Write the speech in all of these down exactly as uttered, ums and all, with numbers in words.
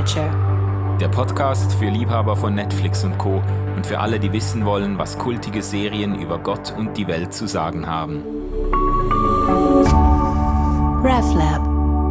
Culture. Der Podcast für Liebhaber von Netflix und Co. und für alle, die wissen wollen, was kultige Serien über Gott und die Welt zu sagen haben. RefLab.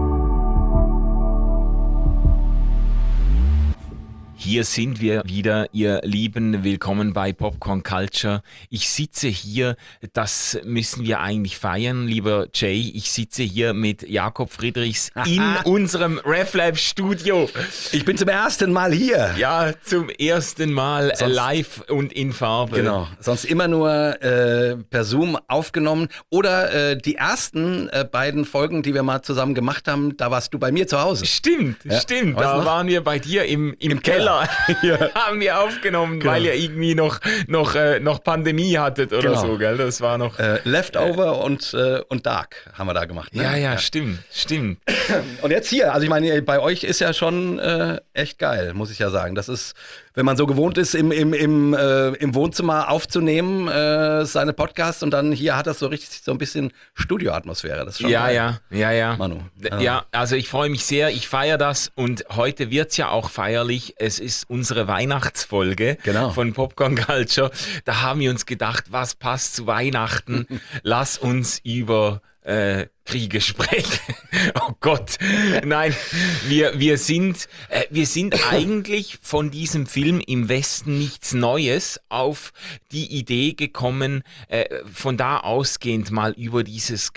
Hier sind wir wieder, ihr Lieben. Willkommen bei Popcorn Culture. Ich sitze hier, das müssen wir eigentlich feiern, lieber Jay. Ich sitze hier mit Jakob Friedrichs in unserem RefLab Studio. Ich bin zum ersten Mal hier. Ja, zum ersten Mal Sonst, live und in Farbe. Genau, sonst immer nur äh, per Zoom aufgenommen. Oder äh, die ersten äh, beiden Folgen, die wir mal zusammen gemacht haben, da warst du bei mir zu Hause. Stimmt, ja. stimmt. Weißt Da noch? waren wir bei dir im, im, Im Keller. Keller. Ja. Haben wir aufgenommen, Genau. weil ihr irgendwie noch, noch, äh, noch Pandemie hattet oder Genau. so, gell? Das war noch... Äh, Leftover äh, und, äh, und Dark haben wir da gemacht. Ne? Ja, ja, stimmt, stimmt. Und jetzt hier, also ich meine, bei euch ist ja schon äh, echt geil, muss ich ja sagen. Das ist, wenn man so gewohnt ist, im, im, im, äh, im Wohnzimmer aufzunehmen, äh, seine Podcasts, und dann hier hat das so richtig so ein bisschen Studioatmosphäre. Das ist schon Ja, geil. ja, ja, ja. Manu. Ja. ja, also ich freue mich sehr, ich feiere das und heute wird's ja auch feierlich. Es ist unsere Weihnachtsfolge Genau. von Popcorn Culture. Da haben wir uns gedacht, was passt zu Weihnachten? Lass uns über äh, Kriege sprechen. Oh Gott, nein, wir, wir, sind, äh, wir sind eigentlich von diesem Film Im Westen nichts Neues auf die Idee gekommen, äh, von da ausgehend mal über dieses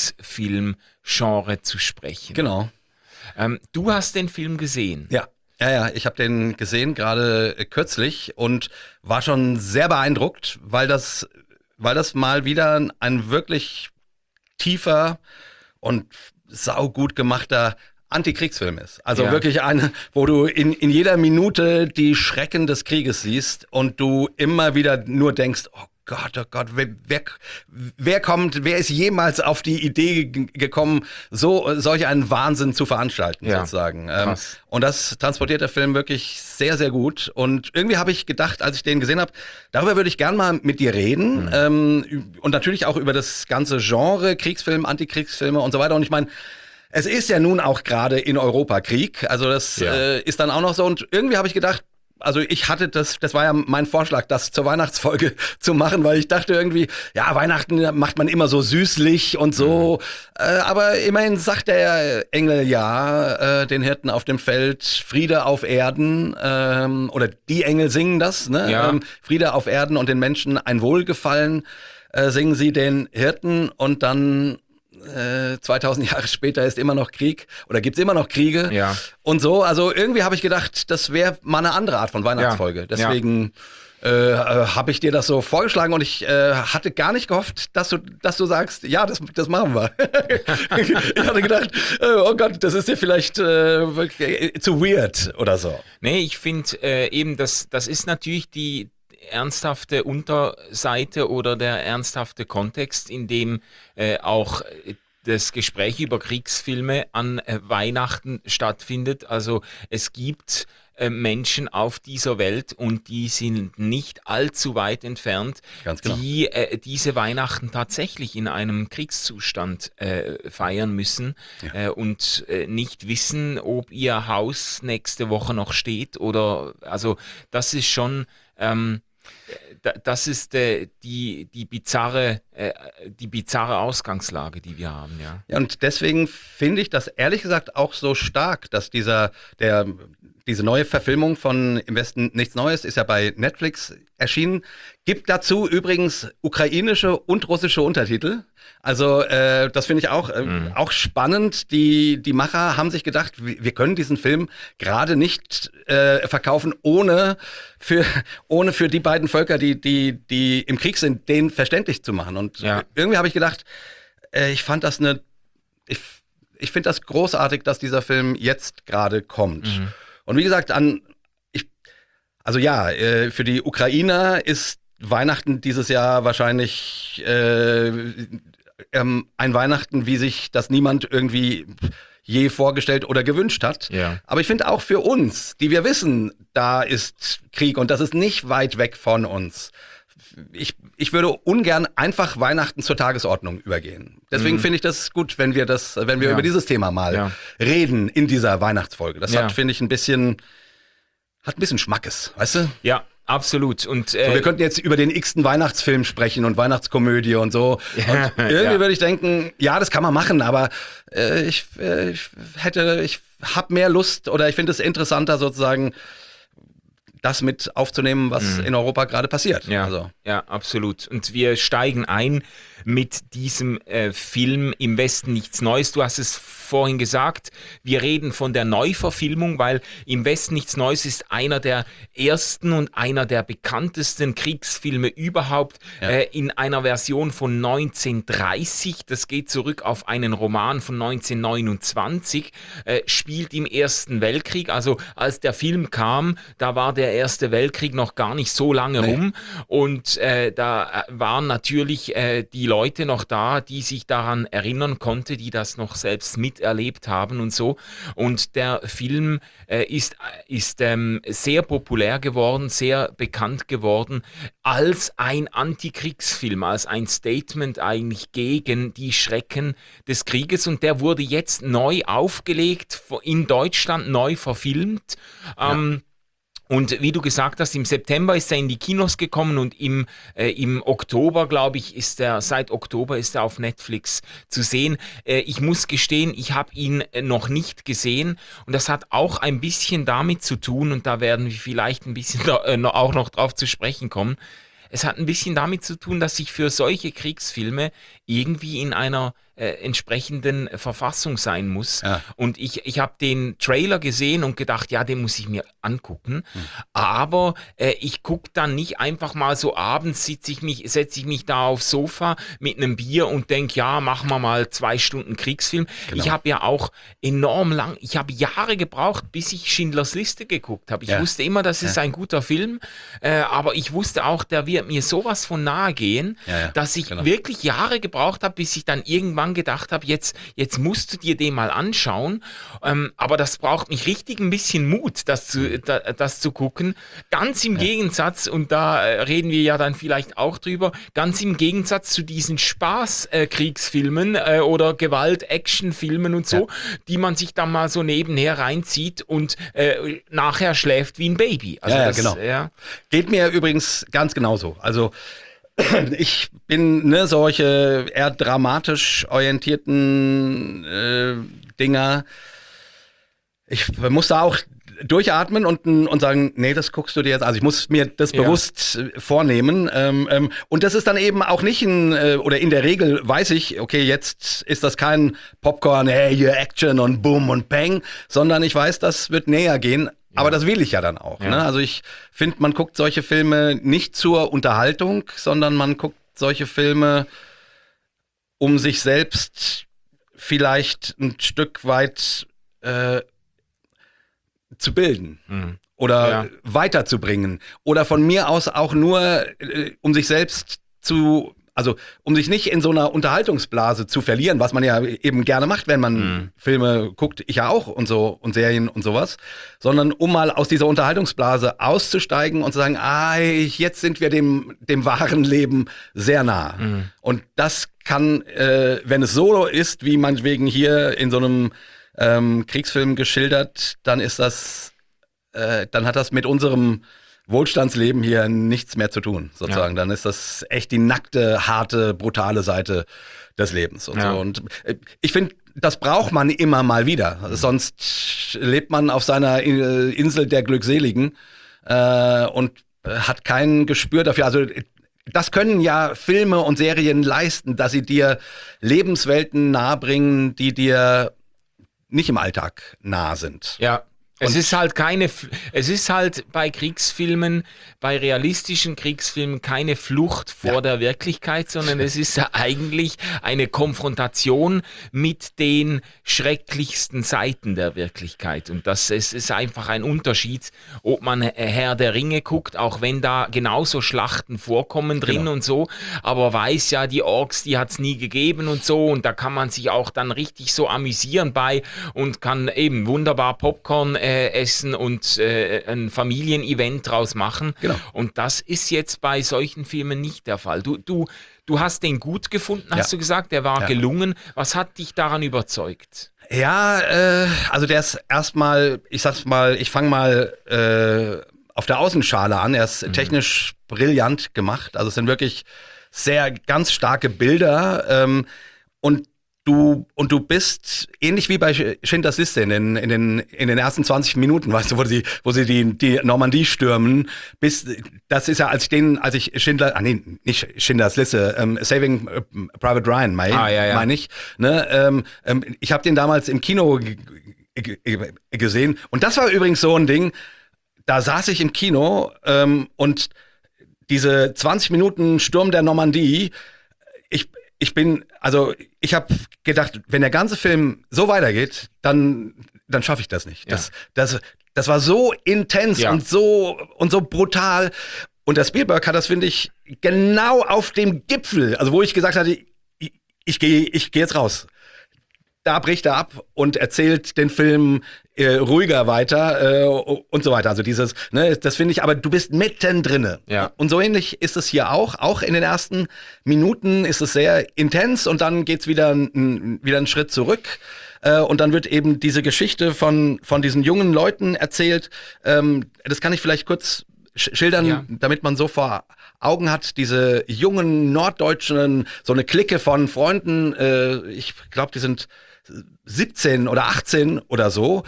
Kriegsfilm-Genre zu sprechen. Genau. Ähm, du hast den Film gesehen. Ja. Ja, ja, ich habe den gesehen, gerade äh, kürzlich, und war schon sehr beeindruckt, weil das, weil das mal wieder ein, ein wirklich tiefer und saugut gemachter Antikriegsfilm ist. Also Ja. wirklich eine, wo du in, in jeder Minute die Schrecken des Krieges siehst und du immer wieder nur denkst, oh Gott, oh Gott, wer, wer, wer kommt, wer ist jemals auf die Idee g- gekommen, so solch einen Wahnsinn zu veranstalten, Ja, sozusagen. krass. Ähm, und das transportiert der Film wirklich sehr, sehr gut. Und irgendwie habe ich gedacht, als ich den gesehen habe, darüber würde ich gern mal mit dir reden. Mhm. Ähm, und natürlich auch über das ganze Genre, Kriegsfilm, Antikriegsfilme und so weiter. Und ich meine, es ist ja nun auch gerade in Europa Krieg. Also das Ja. äh, ist dann auch noch so. Und irgendwie habe ich gedacht, also ich hatte das, das war ja mein Vorschlag, das zur Weihnachtsfolge zu machen, weil ich dachte irgendwie, ja, Weihnachten macht man immer so süßlich und so. Mhm. Äh, aber immerhin sagt der Engel ja äh, den Hirten auf dem Feld, Friede auf Erden, ähm, oder die Engel singen das, ne? Ja. Ähm, Friede auf Erden und den Menschen ein Wohlgefallen, äh, singen sie den Hirten, und dann Äh, zweitausend Jahre später ist immer noch Krieg oder gibt's immer noch Kriege Ja. und so. Also irgendwie habe ich gedacht, das wäre mal eine andere Art von Weihnachtsfolge. Ja. Deswegen äh, äh, habe ich dir das so vorgeschlagen, und ich äh, hatte gar nicht gehofft, dass du, dass du sagst, ja, das, das machen wir. Ich hatte gedacht, äh, oh Gott, das ist dir vielleicht äh, zu weird oder so. Nee, ich finde äh, eben, das, das ist natürlich die ernsthafte Unterseite oder der ernsthafte Kontext, in dem äh, auch äh, das Gespräch über Kriegsfilme an äh, Weihnachten stattfindet. Also es gibt äh, Menschen auf dieser Welt, und die sind nicht allzu weit entfernt, Ganz genau. die äh, diese Weihnachten tatsächlich in einem Kriegszustand äh, feiern müssen Ja. äh, und äh, nicht wissen, ob ihr Haus nächste Woche noch steht oder, also das ist schon ähm, Da- Das ist äh, die, die, bizarre, äh, die bizarre Ausgangslage, die wir haben, ja. Ja, und deswegen finde ich das ehrlich gesagt auch so stark, dass dieser, der, diese neue Verfilmung von Im Westen nichts Neues ist ja bei Netflix erschienen. Gibt dazu übrigens ukrainische und russische Untertitel. Also äh, das finde ich auch, äh, Mhm. auch spannend. Die, die Macher haben sich gedacht, wir wir können diesen Film gerade nicht äh, verkaufen, ohne für, ohne für die beiden Völker, die, die, die im Krieg sind, den verständlich zu machen. Und Ja. irgendwie habe ich gedacht, äh, ich fand das eine, ich, ich finde das großartig, dass dieser Film jetzt gerade kommt. Mhm. Und wie gesagt, an, ich, also ja, äh, für die Ukrainer ist Weihnachten dieses Jahr wahrscheinlich äh, ähm, ein Weihnachten, wie sich das niemand irgendwie je vorgestellt oder gewünscht hat. Ja. Aber ich finde auch für uns, die wir wissen, da ist Krieg und das ist nicht weit weg von uns, ich, ich würde ungern einfach Weihnachten zur Tagesordnung übergehen. Deswegen mhm. finde ich das gut, wenn wir das, wenn wir ja. über dieses Thema mal ja. reden in dieser Weihnachtsfolge. Das ja. hat, finde ich, ein bisschen, hat ein bisschen Schmackes, weißt du? Ja. Absolut. Und, äh, so, wir könnten jetzt über den x-ten Weihnachtsfilm sprechen und Weihnachtskomödie und so. Ja, und irgendwie ja. würde ich denken, ja, das kann man machen, aber äh, ich, äh, ich hätte, ich habe mehr Lust oder ich finde es interessanter sozusagen, das mit aufzunehmen, was mhm. in Europa gerade passiert. Ja, also. ja, absolut. Und wir steigen ein mit diesem äh, Film Im Westen nichts Neues. Du hast es vorhin gesagt, wir reden von der Neuverfilmung, weil Im Westen nichts Neues ist einer der ersten und einer der bekanntesten Kriegsfilme überhaupt ja. äh, in einer Version von neunzehnhundertdreißig. Das geht zurück auf einen Roman von neunzehnhundertneunundzwanzig, äh, spielt im Ersten Weltkrieg. Also als der Film kam, da war der Erste Weltkrieg noch gar nicht so lange nee. rum und äh, da waren natürlich äh, die Leute noch da, die sich daran erinnern konnten, die das noch selbst miterlebt haben und so. Und der Film äh, ist, ist ähm, sehr populär geworden, sehr bekannt geworden als ein Antikriegsfilm, als ein Statement eigentlich gegen die Schrecken des Krieges. Und der wurde jetzt neu aufgelegt, in Deutschland neu verfilmt. Ähm, ja. Und wie du gesagt hast, im September ist er in die Kinos gekommen und im, äh, im Oktober, glaube ich, ist er, seit Oktober ist er auf Netflix zu sehen. Äh, ich muss gestehen, ich habe ihn äh, noch nicht gesehen und das hat auch ein bisschen damit zu tun, und da werden wir vielleicht ein bisschen da, äh, auch noch drauf zu sprechen kommen. Es hat ein bisschen damit zu tun, dass ich für solche Kriegsfilme irgendwie in einer äh, entsprechenden Verfassung sein muss. Ja. Und ich, ich habe den Trailer gesehen und gedacht, ja, den muss ich mir angucken. Hm. Aber äh, ich gucke dann nicht einfach mal so abends, sitze ich mich, setze ich mich da aufs Sofa mit einem Bier und denke, ja, machen wir mal zwei Stunden Kriegsfilm. Genau. Ich habe ja auch enorm lang, ich habe Jahre gebraucht, bis ich Schindlers Liste geguckt habe. Ich ja. wusste immer, das ist ja. ein guter Film, äh, aber ich wusste auch, der wird mir sowas von nahe gehen, ja, ja. dass ich genau. wirklich Jahre gebraucht habe, bis ich dann irgendwann gedacht habe, jetzt, jetzt musst du dir den mal anschauen. Ähm, aber das braucht mich richtig ein bisschen Mut, das zu, da, das zu gucken. Ganz im ja. Gegensatz, und da äh, reden wir ja dann vielleicht auch drüber, ganz im Gegensatz zu diesen Spaß-Kriegsfilmen äh, äh, oder Gewalt-Action-Filmen und so, ja. die man sich dann mal so nebenher reinzieht und äh, nachher schläft wie ein Baby. Also ja, ja das, genau. Ja. Geht mir übrigens ganz genauso. Also ich bin ne, solche eher dramatisch orientierten äh, Dinger. Ich muss da auch durchatmen und, und sagen, nee, das guckst du dir jetzt. Also ich muss mir das ja. bewusst äh, vornehmen. Ähm, ähm, und das ist dann eben auch nicht ein, äh, oder in der Regel weiß ich, okay, jetzt ist das kein Popcorn, hey, hier Action und Boom und Bang, sondern ich weiß, das wird näher gehen. Ja. Aber das will ich ja dann auch. Ja. Ne? Also ich finde, man guckt solche Filme nicht zur Unterhaltung, sondern man guckt solche Filme, um sich selbst vielleicht ein Stück weit äh, zu bilden mhm. oder ja. weiterzubringen. Oder von mir aus auch nur, äh, um sich selbst zu... Also, um sich nicht in so einer Unterhaltungsblase zu verlieren, was man ja eben gerne macht, wenn man mhm. Filme guckt, ich ja auch und so und Serien und sowas, sondern um mal aus dieser Unterhaltungsblase auszusteigen und zu sagen, ah, jetzt sind wir dem, dem wahren Leben sehr nah. Mhm. Und das kann, äh, wenn es so ist, wie meinetwegen hier in so einem ähm, Kriegsfilm geschildert, dann ist das, äh, dann hat das mit unserem Wohlstandsleben hier nichts mehr zu tun, sozusagen. Ja. Dann ist das echt die nackte, harte, brutale Seite des Lebens und ja. so. Und ich finde, das braucht man immer mal wieder. Mhm. Sonst lebt man auf seiner Insel der Glückseligen äh, und hat kein Gespür dafür. Also das können ja Filme und Serien leisten, dass sie dir Lebenswelten nahebringen, die dir nicht im Alltag nah sind. Ja. Es ist halt keine, es ist halt bei Kriegsfilmen, bei realistischen Kriegsfilmen keine Flucht vor ja. der Wirklichkeit, sondern es ist ja eigentlich eine Konfrontation mit den schrecklichsten Seiten der Wirklichkeit. Und das es ist einfach ein Unterschied, ob man Herr der Ringe guckt, auch wenn da genauso Schlachten vorkommen drin genau. und so, aber weiß ja, die Orks, die hat es nie gegeben und so, und da kann man sich auch dann richtig so amüsieren bei und kann eben wunderbar Popcorn äh, Abendessen und äh, ein Familienevent draus machen. Genau. Und das ist jetzt bei solchen Filmen nicht der Fall. Du, du, du hast den gut gefunden, hast Ja. du gesagt, der war Ja. gelungen. Was hat dich daran überzeugt? Ja, äh, also der ist erstmal, ich sag's mal, ich fange mal äh, auf der Außenschale an. Er ist technisch brillant gemacht. Also es sind wirklich sehr ganz starke Bilder. Ähm, und du und du bist ähnlich wie bei Schindlers Liste in den in den in den ersten zwanzig Minuten, weißt du, wo sie wo sie die die Normandie stürmen. Bis das ist ja als ich den als ich Schindler, ah nee, nicht Schindlers Liste, ähm, Saving äh, Private Ryan, mein, Ah, ja, ja. meine ich. Ne, ähm, ähm, ich habe den damals im Kino g- g- g- gesehen und das war übrigens so ein Ding. Da saß ich im Kino ähm, und diese zwanzig Minuten Sturm der Normandie, ich, ich bin, also ich habe gedacht, wenn der ganze Film so weitergeht, dann, dann schaffe ich das nicht. Ja. Das, das, das war so intens Ja. und so und so brutal. Und der Spielberg hat das, finde ich, genau auf dem Gipfel, also wo ich gesagt hatte, ich, ich gehe ich geh jetzt raus. Da bricht er ab und erzählt den Film äh, ruhiger weiter äh, und so weiter. Also dieses, ne, das finde ich, aber du bist mittendrin. Ja. Und so ähnlich ist es hier auch. Auch in den ersten Minuten ist es sehr intens und dann geht's wieder, ein, wieder einen Schritt zurück. Äh, und dann wird eben diese Geschichte von, von diesen jungen Leuten erzählt. Ähm, das kann ich vielleicht kurz sch- schildern, Ja. damit man so vor Augen hat, diese jungen Norddeutschen, so eine Clique von Freunden, äh, ich glaube, die sind siebzehn oder achtzehn oder so,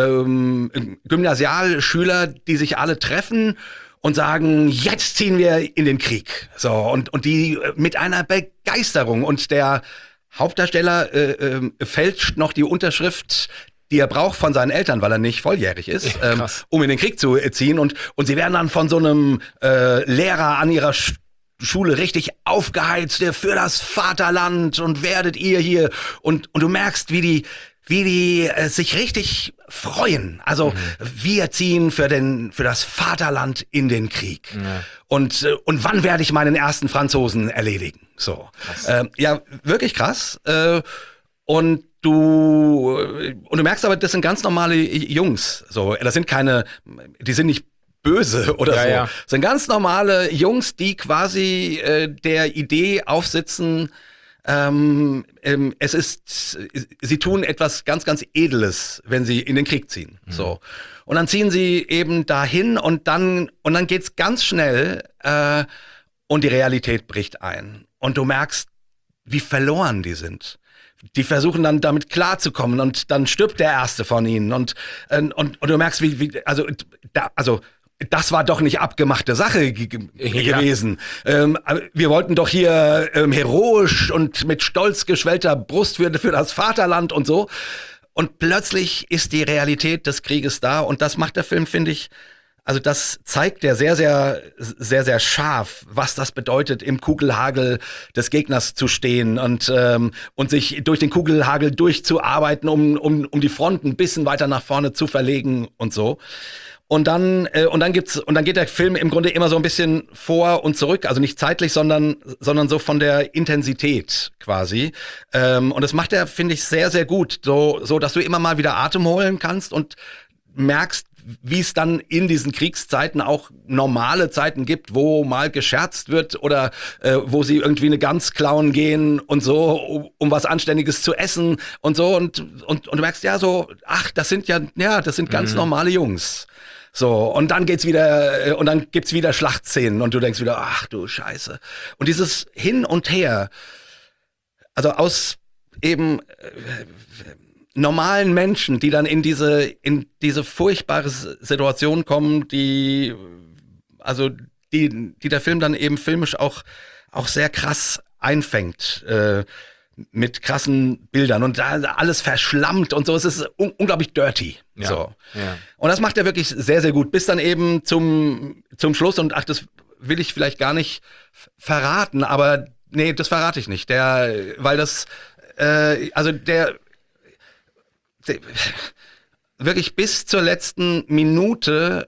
ähm, Gymnasialschüler, die sich alle treffen und sagen, jetzt ziehen wir in den Krieg. So, und, und die äh, mit einer Begeisterung. Und der Hauptdarsteller äh, äh, fälscht noch die Unterschrift, die er braucht von seinen Eltern, weil er nicht volljährig ist, ähm, krass. um in den Krieg zu äh, ziehen. Und, und sie werden dann von so einem äh, Lehrer an ihrer Sch Schule richtig aufgeheizt, äh, für das Vaterland und werdet ihr hier. Und, und du merkst, wie die, wie die äh, sich richtig freuen. Also wir ziehen für, den, für das Vaterland in den Krieg. Ja. Und, äh, und wann werde ich meinen ersten Franzosen erledigen? So. Ähm, ja, wirklich krass. Äh, und du und du merkst aber, das sind ganz normale Jungs. So, das sind keine, die sind nicht böse oder Ja, so. ja. Das sind ganz normale Jungs, die quasi äh, der Idee aufsitzen, ähm, ähm, es ist, sie tun etwas ganz, ganz Edles, wenn sie in den Krieg ziehen. Mhm. So. Und dann ziehen sie eben dahin und dann, und dann geht's ganz schnell, äh, und die Realität bricht ein. Und du merkst, wie verloren die sind. Die versuchen dann damit klarzukommen und dann stirbt der erste von ihnen und, äh, und, und du merkst, wie, wie also, da, also, das war doch nicht abgemachte Sache ge ge Ja. gewesen. Ähm, aber wir wollten doch hier ähm, heroisch und mit stolz geschwellter Brust für, für das Vaterland und so. Und plötzlich ist die Realität des Krieges da und das macht der Film, finde ich, also das zeigt der sehr, sehr, sehr, sehr scharf, was das bedeutet, im Kugelhagel des Gegners zu stehen und, ähm, und sich durch den Kugelhagel durchzuarbeiten, um, um, um die Front ein bisschen weiter nach vorne zu verlegen und so. Und dann, äh, und dann gibt's, und dann geht der Film im Grunde immer so ein bisschen vor und zurück, also nicht zeitlich, sondern, sondern so von der Intensität quasi. Ähm, und das macht er, finde ich, sehr, sehr gut, so, so, dass du immer mal wieder Atem holen kannst und merkst, wie es dann in diesen Kriegszeiten auch normale Zeiten gibt, wo mal gescherzt wird oder äh, wo sie irgendwie eine Gans klauen gehen und so, um, um was Anständiges zu essen und so. Und, und, und du merkst ja so, ach, das sind ja, ja, das sind ganz normale Jungs. So, und dann geht's wieder, äh, und dann gibt's wieder Schlachtszenen und du denkst wieder, ach du Scheiße. Und dieses Hin und Her, also aus eben äh, normalen Menschen, die dann in diese, in diese furchtbare S- Situation kommen, die, also, die, die der Film dann eben filmisch auch, auch sehr krass einfängt, äh, mit krassen Bildern und da alles verschlammt und so. Es ist un unglaublich dirty. Ja, So. ja. Und das macht er wirklich sehr, sehr gut. Bis dann eben zum, zum Schluss und ach, das will ich vielleicht gar nicht f- verraten, aber nee, das verrate ich nicht. Der, weil das, äh, also der, der wirklich bis zur letzten Minute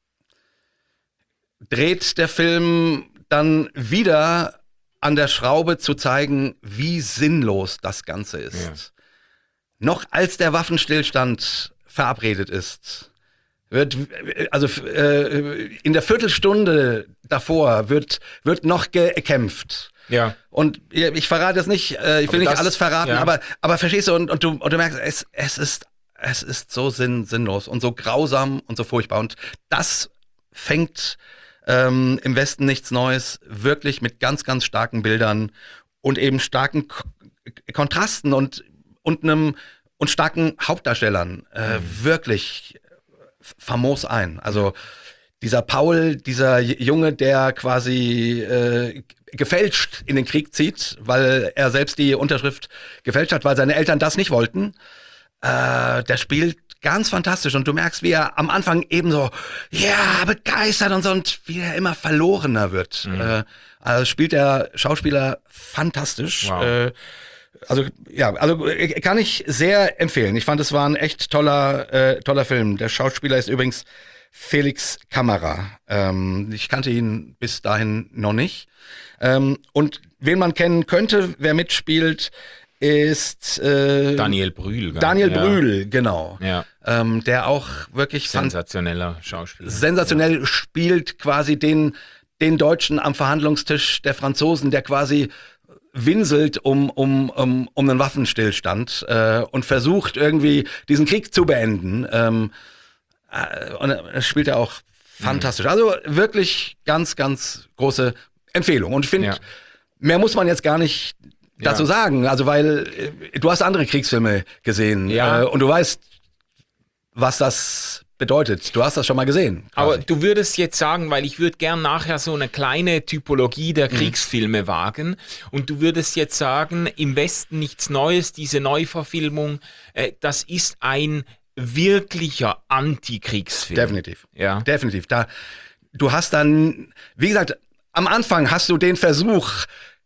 dreht der Film dann wieder an der Schraube zu zeigen, wie sinnlos das Ganze ist. Ja. Noch als der Waffenstillstand verabredet ist, wird, also äh, in der Viertelstunde davor wird, wird noch gekämpft. Ja. Und ich verrate es nicht, äh, ich will Aber nicht das- alles verraten, ja. aber, aber verstehst du, und, und du, und du merkst, es, es ist, es ist so sinn, sinnlos und so grausam und so furchtbar. Und das fängt ähm, im Westen nichts Neues, wirklich mit ganz, ganz starken Bildern und eben starken K Kontrasten und, und einem und starken Hauptdarstellern äh, Mhm. wirklich famos ein. Also dieser Paul, dieser J- Junge, der quasi äh, gefälscht in den Krieg zieht, weil er selbst die Unterschrift gefälscht hat, weil seine Eltern das nicht wollten, äh, der spielt ganz fantastisch und du merkst, wie er am Anfang eben so, ja, begeistert und so und wie er immer verlorener wird. Mhm. Äh, also spielt der Schauspieler fantastisch. Wow. Äh, also ja, also äh, kann ich sehr empfehlen. Ich fand, es war ein echt toller, äh, toller Film. Der Schauspieler ist übrigens Felix Kammerer. Ähm, ich kannte ihn bis dahin noch nicht. Ähm, und wen man kennen könnte, wer mitspielt, ist äh, Daniel Brühl. gell? Daniel ja. Brühl, genau. Ja, Ähm, der auch wirklich fan- sensationeller Schauspieler. sensationell spielt, quasi den, den Deutschen am Verhandlungstisch der Franzosen, der quasi winselt um, um, um, um einen Waffenstillstand äh, und versucht irgendwie diesen Krieg zu beenden. Ähm, äh, und das spielt er auch fantastisch. Also wirklich ganz, ganz große Empfehlung. Und ich finde, Ja. mehr muss man jetzt gar nicht dazu Ja. sagen. Also weil äh, du hast andere Kriegsfilme gesehen Ja. äh, und du weißt, was das bedeutet. Du hast das schon mal gesehen. Aber quasi. du würdest jetzt sagen, weil ich würde gern nachher so eine kleine Typologie der Kriegsfilme wagen und du würdest jetzt sagen, im Westen nichts Neues, diese Neuverfilmung, äh, das ist ein wirklicher Antikriegsfilm. Definitiv. Ja. Definitiv. Da, du hast dann, wie gesagt, am Anfang hast du den Versuch,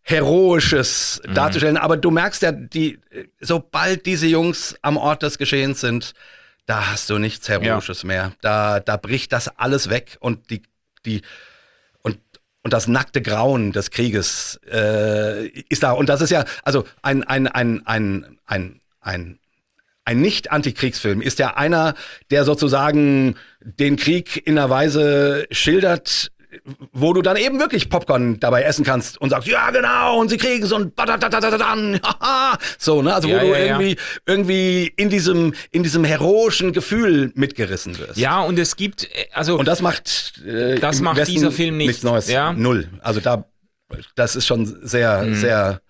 Heroisches Mhm. darzustellen, aber du merkst ja, die, sobald diese Jungs am Ort des Geschehens sind, da hast du nichts Heroisches mehr. Da, da bricht das alles weg und die, die, und, und das nackte Grauen des Krieges äh, ist da. Und das ist ja, also ein, ein, ein, ein, ein, ein Ein Nicht-Antikriegsfilm ist ja einer, der sozusagen den Krieg in einer Weise schildert, wo du dann eben wirklich Popcorn dabei essen kannst und sagst, ja genau, und sie kriegen so ein Badadadadadadan, haha. So, ne? Also wo Ja, du ja, ja. irgendwie, irgendwie in diesem, in diesem heroischen Gefühl mitgerissen wirst. Ja, und es gibt, äh, also Und das macht, äh, Das im macht Westen dieser Film nicht, nichts Neues. ja. Null. Also da, das ist schon sehr, Mhm. sehr,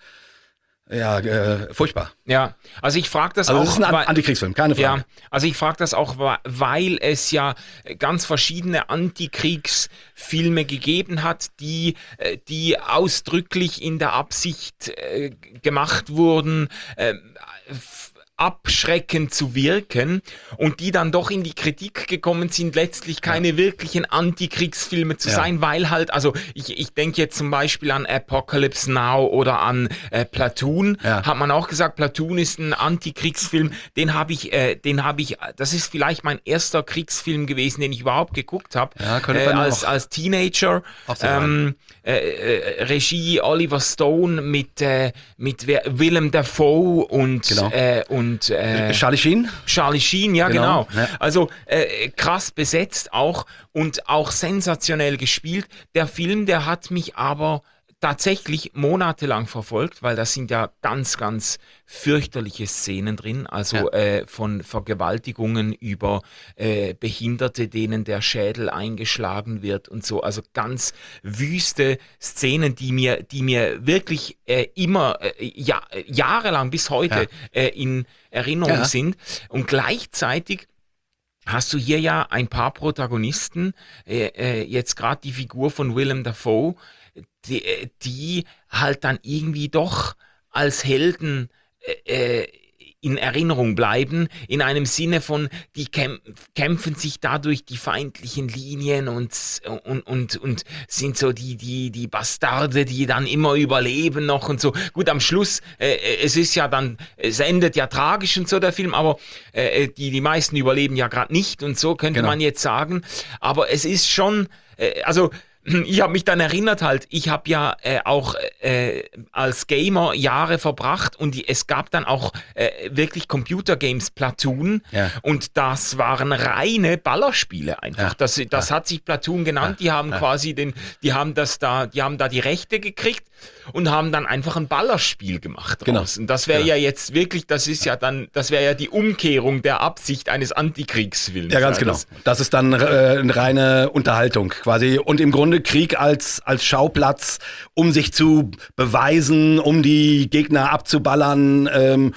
ja, äh, furchtbar. ja, also ich frage das Also auch, das ist ein weil- Antikriegsfilm, keine Frage. Ja, also ich frage das auch, wa- weil es ja ganz verschiedene Antikriegsfilme gegeben hat, die, äh, die ausdrücklich in der Absicht äh, gemacht wurden, äh, f- abschreckend zu wirken und die dann doch in die Kritik gekommen sind, letztlich keine wirklichen Antikriegsfilme zu Ja. sein, weil halt, also ich, ich denke jetzt zum Beispiel an Apocalypse Now oder an äh, Platoon, Ja. hat man auch gesagt, Platoon ist ein Antikriegsfilm, den habe ich, äh, den habe ich, das ist vielleicht mein erster Kriegsfilm gewesen, den ich überhaupt geguckt habe, Ja, könnte äh, bei mir als, auch- als Teenager. auch so Ähm, äh, äh, Regie Oliver Stone mit, äh, mit wer, Willem Dafoe und, Genau. äh, und äh, Charlie Sheen? Charlie Sheen, ja Genau, genau. ja. Also äh, krass besetzt auch und auch sensationell gespielt. Der Film, der hat mich aber tatsächlich monatelang verfolgt, weil da sind ja ganz, ganz fürchterliche Szenen drin, also Ja. äh, von Vergewaltigungen über äh, Behinderte, denen der Schädel eingeschlagen wird und so, also ganz wüste Szenen, die mir, die mir wirklich äh, immer, äh, ja, jahrelang bis heute äh, in Erinnerung Ja. sind und gleichzeitig hast du hier ja ein paar Protagonisten, äh, äh, jetzt gerade die Figur von Willem Dafoe, die, äh, die halt dann irgendwie doch als Helden äh, äh, in Erinnerung bleiben, in einem Sinne von, die kämp kämpfen sich dadurch die feindlichen Linien und, und, und, und sind so die, die, die Bastarde, die dann immer überleben noch und so. Gut, am Schluss, äh, es ist ja dann, es endet ja tragisch und so der Film, aber äh, die, die meisten überleben ja gerade nicht und so könnte Genau. man jetzt sagen. Aber es ist schon, äh, also ich habe mich dann erinnert halt, ich habe ja äh, auch äh, als Gamer Jahre verbracht und die, es gab dann auch äh, wirklich Computergames Platoon Ja. und das waren reine Ballerspiele einfach. Ja. Das, das Ja. hat sich Platoon genannt, Ja. die haben Ja. quasi den, die haben das da, die haben da die Rechte gekriegt und haben dann einfach ein Ballerspiel gemacht Genau. draus. Und das wäre Genau. ja jetzt wirklich, das ist ja dann, das wäre ja die Umkehrung der Absicht eines Antikriegsfilms. Ja, ganz genau. Das, Das ist dann äh, eine reine Unterhaltung quasi und im Grunde Krieg als, als Schauplatz, um sich zu beweisen, um die Gegner abzuballern, ähm,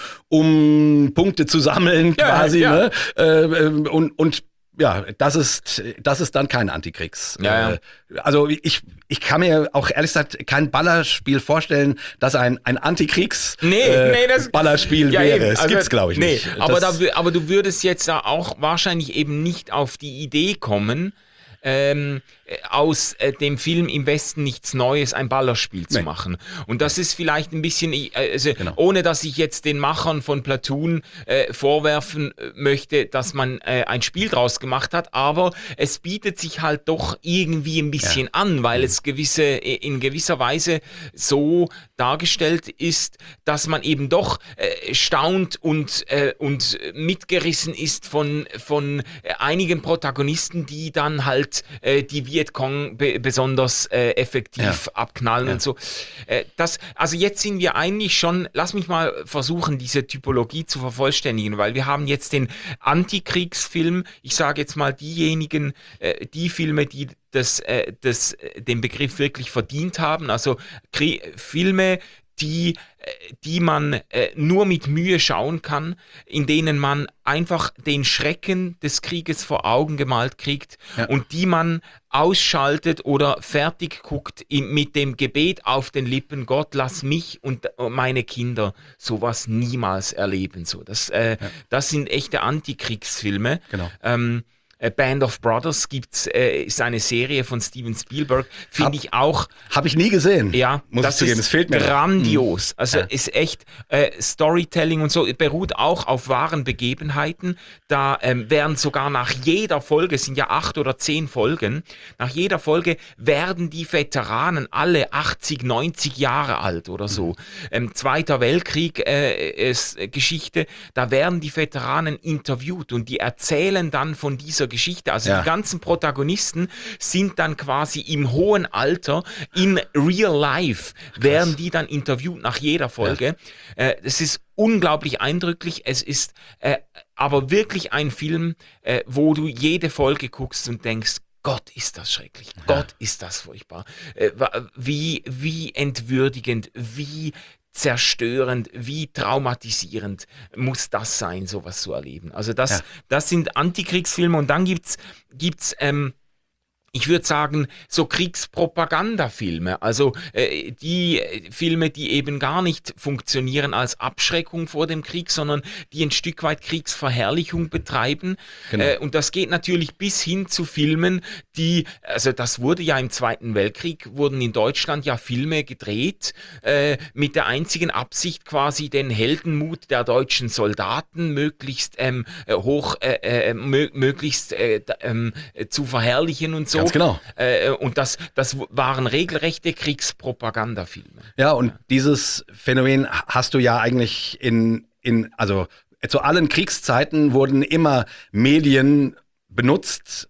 um Punkte zu sammeln Ja, quasi. ja. Ne? Äh, ähm, und, und ja, das ist, das ist dann kein Antikriegs. Ja, ja. Äh, also ich, ich kann mir auch ehrlich gesagt kein Ballerspiel vorstellen, das ein, ein Antikriegs Nee, äh, nee, das Ballerspiel ja, wäre. eben. Das Also, gibt's, glaube ich, nee, nicht. Aber, das, da, wü- aber du würdest jetzt da auch wahrscheinlich eben nicht auf die Idee kommen, ähm, äh, aus äh, dem Film Im Westen nichts Neues ein Ballerspiel zu Nee. machen. Und das ist vielleicht ein bisschen, äh, also, Genau. ohne dass ich jetzt den Machern von Platoon äh, vorwerfen äh, möchte, dass man äh, ein Spiel draus gemacht hat, aber es bietet sich halt doch irgendwie ein bisschen an, weil es gewisse, in gewisser Weise so dargestellt ist, dass man eben doch äh, staunt und, äh, und mitgerissen ist von, von äh, einigen Protagonisten, die dann halt äh, die Vietcong be besonders äh, effektiv Ja. abknallen Ja. und so. Äh, das, also jetzt sind wir eigentlich schon, lass mich mal versuchen, diese Typologie zu vervollständigen, weil wir haben jetzt den Antikriegsfilm, ich sage jetzt mal diejenigen, äh, die Filme, die das, äh, das, äh, den Begriff wirklich verdient haben, also Krie Filme, die, äh, die man äh, nur mit Mühe schauen kann, in denen man einfach den Schrecken des Krieges vor Augen gemalt kriegt Ja. und die man ausschaltet oder fertig guckt im, mit dem Gebet auf den Lippen, Gott, lass mich und meine Kinder sowas niemals erleben. So, das, äh, das sind echte Antikriegsfilme. Genau. Ähm, A Band of Brothers gibt's, äh, ist eine Serie von Steven Spielberg, Hab- finde ich auch, Habe ich nie gesehen. ja, muss das ich zugeben. ist Es fehlt mir noch. grandios. Also Ja. ist echt äh, Storytelling und so, beruht auch auf wahren Begebenheiten. Da ähm, werden sogar nach jeder Folge, es sind ja acht oder zehn Folgen, nach jeder Folge werden die Veteranen alle achtzig, neunzig Jahre alt oder so. Ähm, Zweiter Weltkrieg äh, ist äh, Geschichte, da werden die Veteranen interviewt und die erzählen dann von dieser Geschichte. Also Ja. die ganzen Protagonisten sind dann quasi im hohen Alter, in real life, werden die dann interviewt nach jeder Folge. Äh, es ist unglaublich eindrücklich. Es ist äh, aber wirklich ein Film, äh, wo du jede Folge guckst und denkst, Gott, ist das schrecklich. Gott, ist das furchtbar. Äh, wa- wie, wie entwürdigend, wie zerstörend, wie traumatisierend muss das sein, sowas zu erleben. Also das, Ja. das sind Antikriegsfilme und dann gibt's, gibt's ähm, ich würde sagen, so Kriegspropagandafilme, also äh, die äh, Filme, die eben gar nicht funktionieren als Abschreckung vor dem Krieg, sondern die ein Stück weit Kriegsverherrlichung betreiben. Genau. Äh, und das geht natürlich bis hin zu Filmen, die, also das wurde ja im Zweiten Weltkrieg, wurden in Deutschland ja Filme gedreht, äh, mit der einzigen Absicht quasi den Heldenmut der deutschen Soldaten möglichst ähm, äh, hoch, äh, äh, mö möglichst äh, d- ähm, äh, zu verherrlichen und so. Ganz genau. Äh, und das, das waren regelrechte Kriegspropagandafilme. Ja, und dieses Phänomen hast du ja eigentlich in, in, also zu allen Kriegszeiten wurden immer Medien benutzt,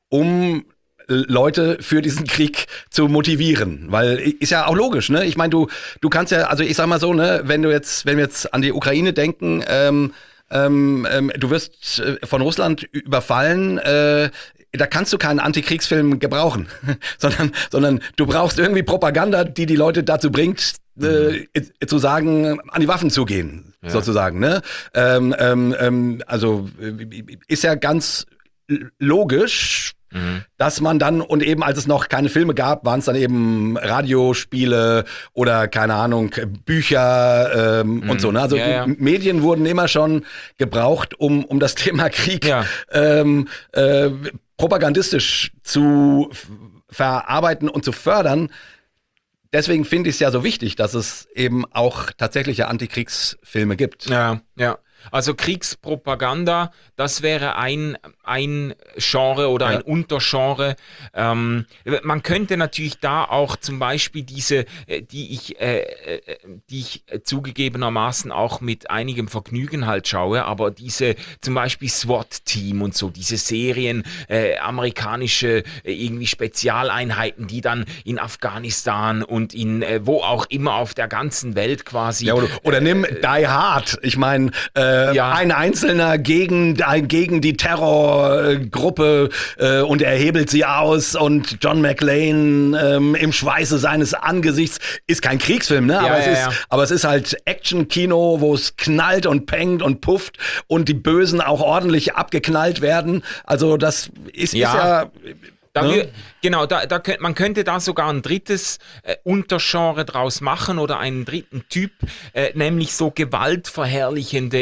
um Leute für diesen Krieg zu motivieren, weil ist ja auch logisch, ne? Ich meine, du du kannst ja, also ich sag mal so, ne, wenn du jetzt, wenn wir jetzt an die Ukraine denken, ähm, ähm, ähm, du wirst äh, von Russland überfallen, äh, da kannst du keinen Antikriegsfilm gebrauchen, sondern, sondern du brauchst irgendwie Propaganda, die die Leute dazu bringt, äh, zu sagen, an die Waffen zu gehen, Ja. sozusagen. Ne? Ähm, ähm, ähm, also äh, ist ja ganz l- logisch, dass man dann, und eben als es noch keine Filme gab, waren es dann eben Radiospiele oder keine Ahnung, Bücher ähm, und so. Ne? Also Ja, ja. M- Medien wurden immer schon gebraucht, um, um das Thema Krieg Ja. ähm, äh, propagandistisch zu f- verarbeiten und zu fördern. Deswegen finde ich es ja so wichtig, dass es eben auch tatsächliche Antikriegsfilme gibt. Ja, ja. Also Kriegspropaganda, das wäre ein, ein Genre oder Ja. ein Untergenre. Ähm, man könnte natürlich da auch zum Beispiel diese, äh, die ich, äh, äh, die ich zugegebenermaßen auch mit einigem Vergnügen halt schaue, aber diese zum Beispiel SWAT-Team und so, diese Serien, äh, amerikanische äh, irgendwie Spezialeinheiten, die dann in Afghanistan und in äh, wo auch immer auf der ganzen Welt quasi. Ja, oder, oder nimm Die Hard. Ich meine, äh, Ja. ein Einzelner gegen, gegen die Terrorgruppe äh, und er hebelt sie aus und John McClane ähm, im Schweiße seines Angesichts ist kein Kriegsfilm, ne? Ja, aber, es ja, ist, ja. aber es ist halt Action-Kino, wo es knallt und pengt und pufft und die Bösen auch ordentlich abgeknallt werden. Also das ist Ja. ist ja Da Ne? wir, genau, da, da könnt, man könnte da sogar ein drittes äh, Untergenre draus machen oder einen dritten Typ, äh, nämlich so gewaltverherrlichende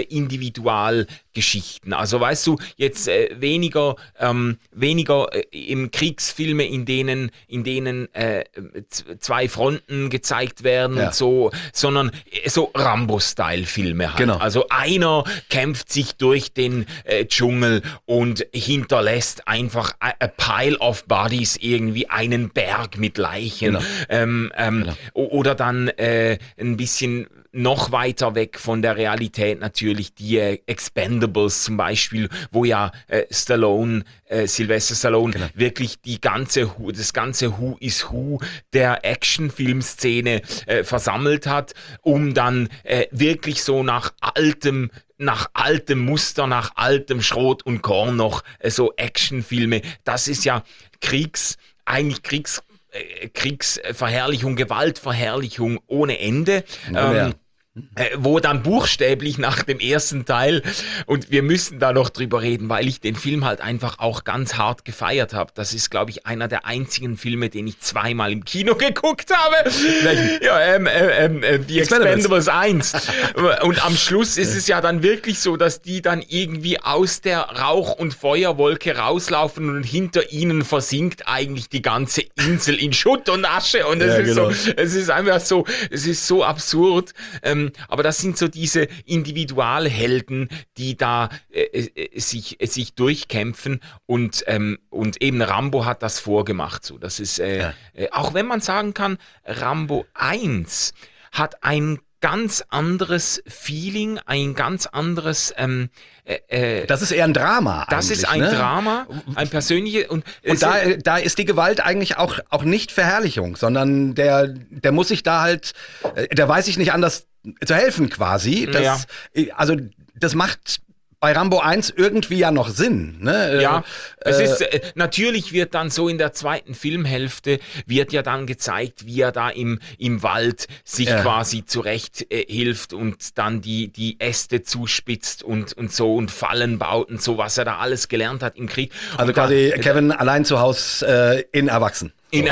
Individualgeschichten. Also weißt du, jetzt äh, weniger, ähm, weniger äh, im Kriegsfilme, in denen, in denen äh, z- zwei Fronten gezeigt werden Ja. und so, sondern äh, so Rambo-Style-Filme halt. Genau. Also einer kämpft sich durch den äh, Dschungel und hinterlässt einfach a, a pile of bodies, irgendwie einen Berg mit Leichen. Genau. Ähm, ähm, o- Oder dann äh, ein bisschen noch weiter weg von der Realität natürlich die äh, Expendables zum Beispiel, wo ja äh, Stallone, äh, Sylvester Stallone wirklich die ganze Who, das ganze Who is Who der Actionfilmszene äh, versammelt hat, um dann äh, wirklich so nach altem nach altem Muster, nach altem Schrot und Korn noch äh, so Actionfilme. Das ist ja Kriegs, eigentlich Kriegs äh, Kriegsverherrlichung, Gewaltverherrlichung ohne Ende. Ja. Ähm, äh, wo dann buchstäblich nach dem ersten Teil, und wir müssen da noch drüber reden, weil ich den Film halt einfach auch ganz hart gefeiert habe. Das ist, glaube ich, einer der einzigen Filme, den ich zweimal im Kino geguckt habe. Welchen? Ja, ähm, äh, ähm, äh, die Expendables. Expendables eins. Und am Schluss ist es ja dann wirklich so, dass die dann irgendwie aus der Rauch- und Feuerwolke rauslaufen und hinter ihnen versinkt eigentlich die ganze Insel in Schutt und Asche. Und es Ja, ist genau. so, es ist einfach so, es ist so absurd. Ähm, aber das sind so diese Individualhelden, die da äh, äh, sich, äh, sich durchkämpfen und, ähm, und eben Rambo hat das vorgemacht. So. Das ist, äh, Ja. äh, auch wenn man sagen kann, Rambo eins hat ein ganz anderes Feeling, ein ganz anderes ähm, äh, äh, Das ist eher ein Drama. das ist ein eigentlich, ne? Drama, ein persönliches und, es- Und da, da ist die Gewalt eigentlich auch, auch nicht Verherrlichung, sondern der, der muss sich da halt, äh, der weiß sich nicht anders zu helfen quasi. Das, Ja. Also das macht bei Rambo eins irgendwie ja noch Sinn. Ne? Ja, Äh, es äh, ist, äh, natürlich wird dann so in der zweiten Filmhälfte wird ja dann gezeigt, wie er da im, im Wald sich Ja. quasi zurecht äh, hilft und dann die, die Äste zuspitzt und, und so und Fallen baut und so, was er da alles gelernt hat im Krieg. Also und da- quasi Kevin allein zu Hause äh, in Erwachsen. In,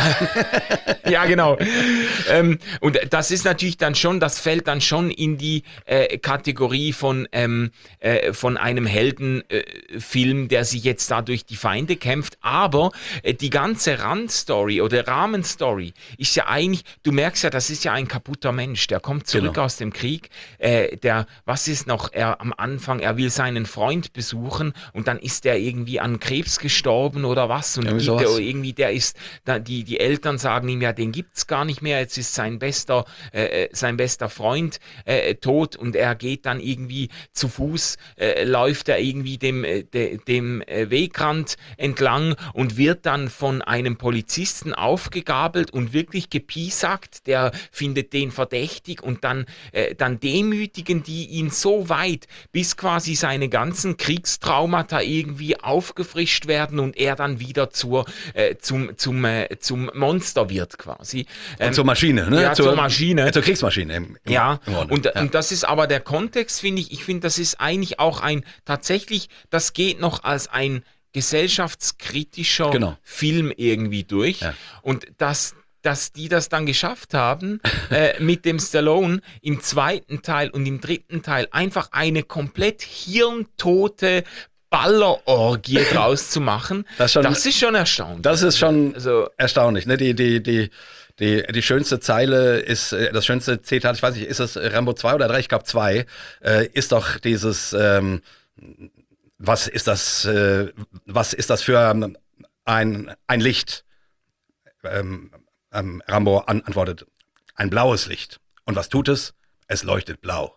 ja, genau. ähm, und das ist natürlich dann schon, das fällt dann schon in die äh, Kategorie von, ähm, äh, von einem Heldenfilm, äh, Film, der sich jetzt da durch die Feinde kämpft. Aber äh, die ganze Randstory oder Rahmenstory ist ja eigentlich, du merkst ja, das ist ja ein kaputter Mensch. Der kommt zurück Genau. aus dem Krieg. Äh, der, was ist noch? Er am Anfang, er will seinen Freund besuchen und dann ist der irgendwie an Krebs gestorben oder was. Und Irgendwie gibt der, sowas. irgendwie, der ist, da, die, die Eltern sagen ihm, ja, den gibt's gar nicht mehr, jetzt ist sein bester, äh, sein bester Freund äh, tot und er geht dann irgendwie zu Fuß, äh, läuft er irgendwie dem, äh, de, dem äh, Wegrand entlang und wird dann von einem Polizisten aufgegabelt und wirklich gepiesackt, der findet den verdächtig und dann, äh, dann demütigen die ihn so weit, bis quasi seine ganzen Kriegstraumata irgendwie aufgefrischt werden und er dann wieder zur, äh, zum, zum, äh, zum Monster wird quasi. Und Ähm, zur Maschine, ne? ja, zur Maschine. Äh, zur Kriegsmaschine. Im, im, ja, im Grunde. und, ja. und das ist aber der Kontext, finde ich, ich finde, das ist eigentlich auch ein, tatsächlich, das geht noch als ein gesellschaftskritischer Genau. Film irgendwie durch. Ja. Und dass, dass die das dann geschafft haben, äh, mit dem Stallone im zweiten Teil und im dritten Teil einfach eine komplett hirntote Ballerorgie draus zu machen, Das schon- das ist schon erstaunlich. Das ist schon Also- erstaunlich. Ne? Die, die, die, die, die schönste Zeile ist, äh, das schönste Zitat, ich weiß nicht, ist es Rambo zwei oder drei? Ich glaube zwei, äh, ist doch dieses, ähm, was ist das, äh, was ist das für ähm, ein, ein Licht? Ähm, ähm, Rambo an, antwortet, ein blaues Licht. Und was tut es? Es leuchtet blau.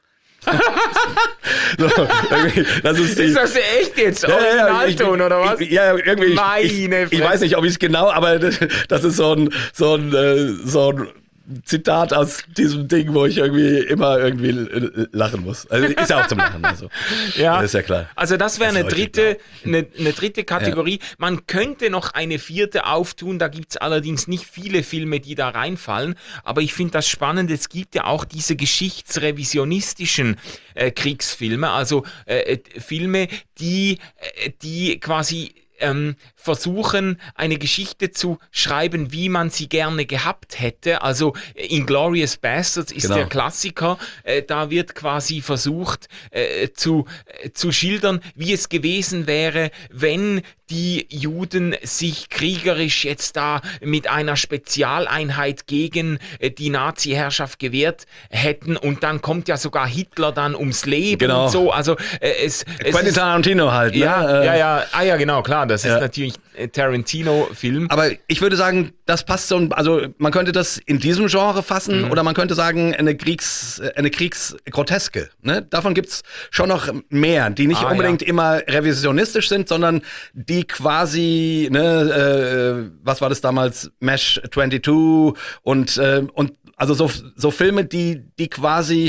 So, das ist, die, Ist das echt jetzt? Ja, ja, ja, Originalton ich- oder was? Ich, ja, irgendwie. Meine ich, ich, ich Fresse. weiß nicht, ob ich es genau, aber das, das ist so ein, so ein, äh, so ein Zitat aus diesem Ding, wo ich irgendwie immer irgendwie äh, lachen muss. Also ist ja auch zum Lachen. Also. Ja, Das ist ja klar. Also das wäre Das eine leuchtet dritte, eine, eine dritte Kategorie. Man könnte noch eine vierte auftun, da gibt es allerdings nicht viele Filme, die da reinfallen. Aber ich finde das spannend, es gibt ja auch diese geschichtsrevisionistischen äh, Kriegsfilme, also äh, Filme, die, äh, die quasi ähm, versuchen, eine Geschichte zu schreiben, wie man sie gerne gehabt hätte. Also Inglourious Basterds ist Genau. der Klassiker. Äh, da wird quasi versucht äh, zu, äh, zu schildern, wie es gewesen wäre, wenn die Juden sich kriegerisch jetzt da mit einer Spezialeinheit gegen äh, die Nazi-Herrschaft gewehrt hätten. Und dann kommt ja sogar Hitler dann ums Leben Genau. und so. Also äh, es, es Quentin ist, Tarantino halt. Ne? ja, Äh, ja, ja, ah ja, genau, klar, das Ja. ist natürlich äh, Tarantino-Film. Aber ich würde sagen, das passt so, also man könnte das in diesem Genre fassen Mhm. oder man könnte sagen, eine Kriegs, eine Kriegsgroteske. Ne? Davon gibt's schon noch mehr, die nicht Ah, unbedingt ja. immer revisionistisch sind, sondern die quasi, ne, äh, was war das damals, Mesh zweiundzwanzig und, äh, und also so, so Filme, die, die quasi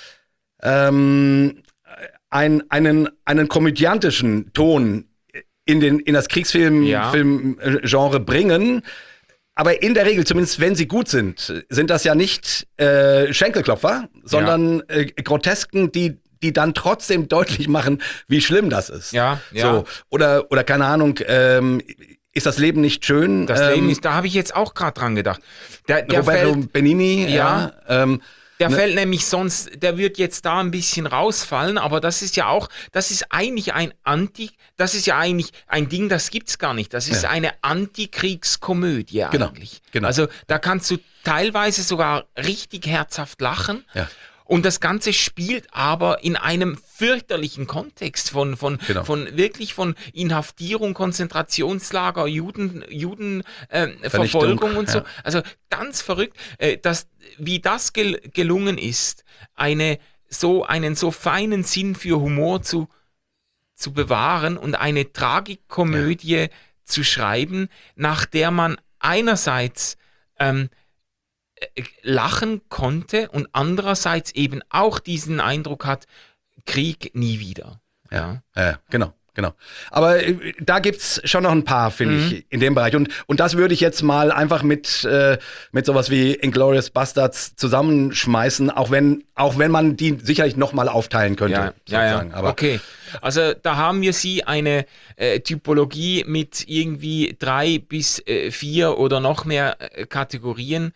ähm, ein, einen, einen komödiantischen Ton in, den, in das Kriegsfilm Ja. Film, äh, Genre bringen. Aber in der Regel, zumindest wenn sie gut sind, sind das ja nicht äh, Schenkelklopfer, sondern äh, Grotesken, die, die dann trotzdem deutlich machen, wie schlimm das ist. Ja, ja. So, oder, oder keine Ahnung, ähm, ist das Leben nicht schön? Das ähm, Leben ist, da habe ich jetzt auch gerade dran gedacht. Der, der Roberto fällt, Benigni, Ja. ja. ähm, der fällt nämlich sonst, der wird jetzt da ein bisschen rausfallen, aber das ist ja auch, das ist eigentlich ein Anti, das ist ja eigentlich ein Ding, das gibt's gar nicht. Das ist Ja. eine Antikriegskomödie Genau, eigentlich. genau. Also da kannst du teilweise sogar richtig herzhaft lachen. Ja. Und das Ganze spielt aber in einem fürchterlichen Kontext von, von, Genau. von wirklich von Inhaftierung, Konzentrationslager, Juden, Juden äh, Verfolgung und so. ja. Also ganz verrückt, äh, dass, wie das gel- gelungen ist, eine, so, einen so feinen Sinn für Humor zu, zu bewahren und eine Tragikkomödie zu schreiben, nach der man einerseits ähm, äh, lachen konnte und andererseits eben auch diesen Eindruck hat, Krieg nie wieder. Ja. Ja, genau, genau. Aber äh, da gibt's schon noch ein paar, finde Mhm. ich, in dem Bereich. Und, und das würde ich jetzt mal einfach mit, äh, mit sowas wie Inglourious Basterds zusammenschmeißen, auch wenn, auch wenn man die sicherlich noch mal aufteilen könnte. Ja, ja, ja. sozusagen. Aber Okay. Also da haben wir sie eine äh, Typologie mit irgendwie drei bis äh, vier oder noch mehr äh, Kategorien.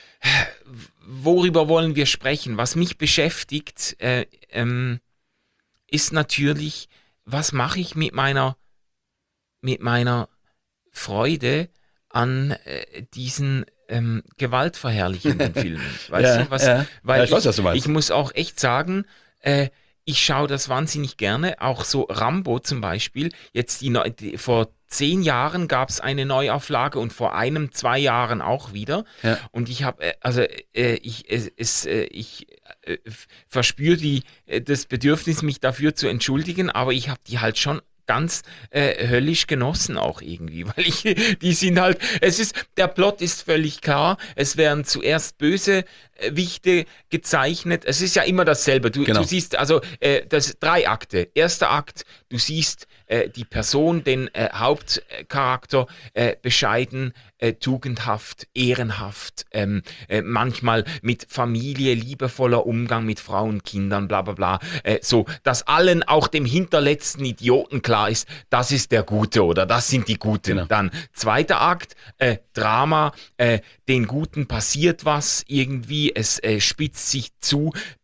Worüber wollen wir sprechen? Was mich beschäftigt, äh, ähm, ist natürlich, was mache ich mit meiner, mit meiner Freude an äh, diesen ähm, gewaltverherrlichenden Filmen. Weißt Ja, du, was, ja. weil Ja, ich weiß, was du meinst. ich muss auch echt sagen, äh, ich schaue das wahnsinnig gerne, auch so Rambo zum Beispiel. Jetzt die, neu- die vor zehn Jahren gab es eine Neuauflage und vor einem, zwei Jahren auch wieder. Ja. Und ich habe, äh, also äh, ich, es, es, äh, ich äh, f- verspüre die, äh, das Bedürfnis, mich dafür zu entschuldigen, aber ich habe die halt schon ganz äh, höllisch genossen auch irgendwie, weil ich, die sind halt, es ist, der Plot ist völlig klar, es werden zuerst böse äh, Wichte gezeichnet, es ist ja immer dasselbe, du, Genau. du siehst also, äh, das drei Akte, erster Akt, du siehst äh, die Person, den äh, Hauptcharakter, äh, bescheiden, äh, tugendhaft, ehrenhaft, ähm, äh, manchmal mit Familie, liebevoller Umgang mit Frauen, Kindern, bla bla bla, äh, so, dass allen, auch dem hinterletzten Idioten klar ist, das ist der Gute oder das sind die Guten. Genau. Dann zweiter Akt, äh, Drama, äh, den Guten passiert was irgendwie, es äh, spitzt sich zu,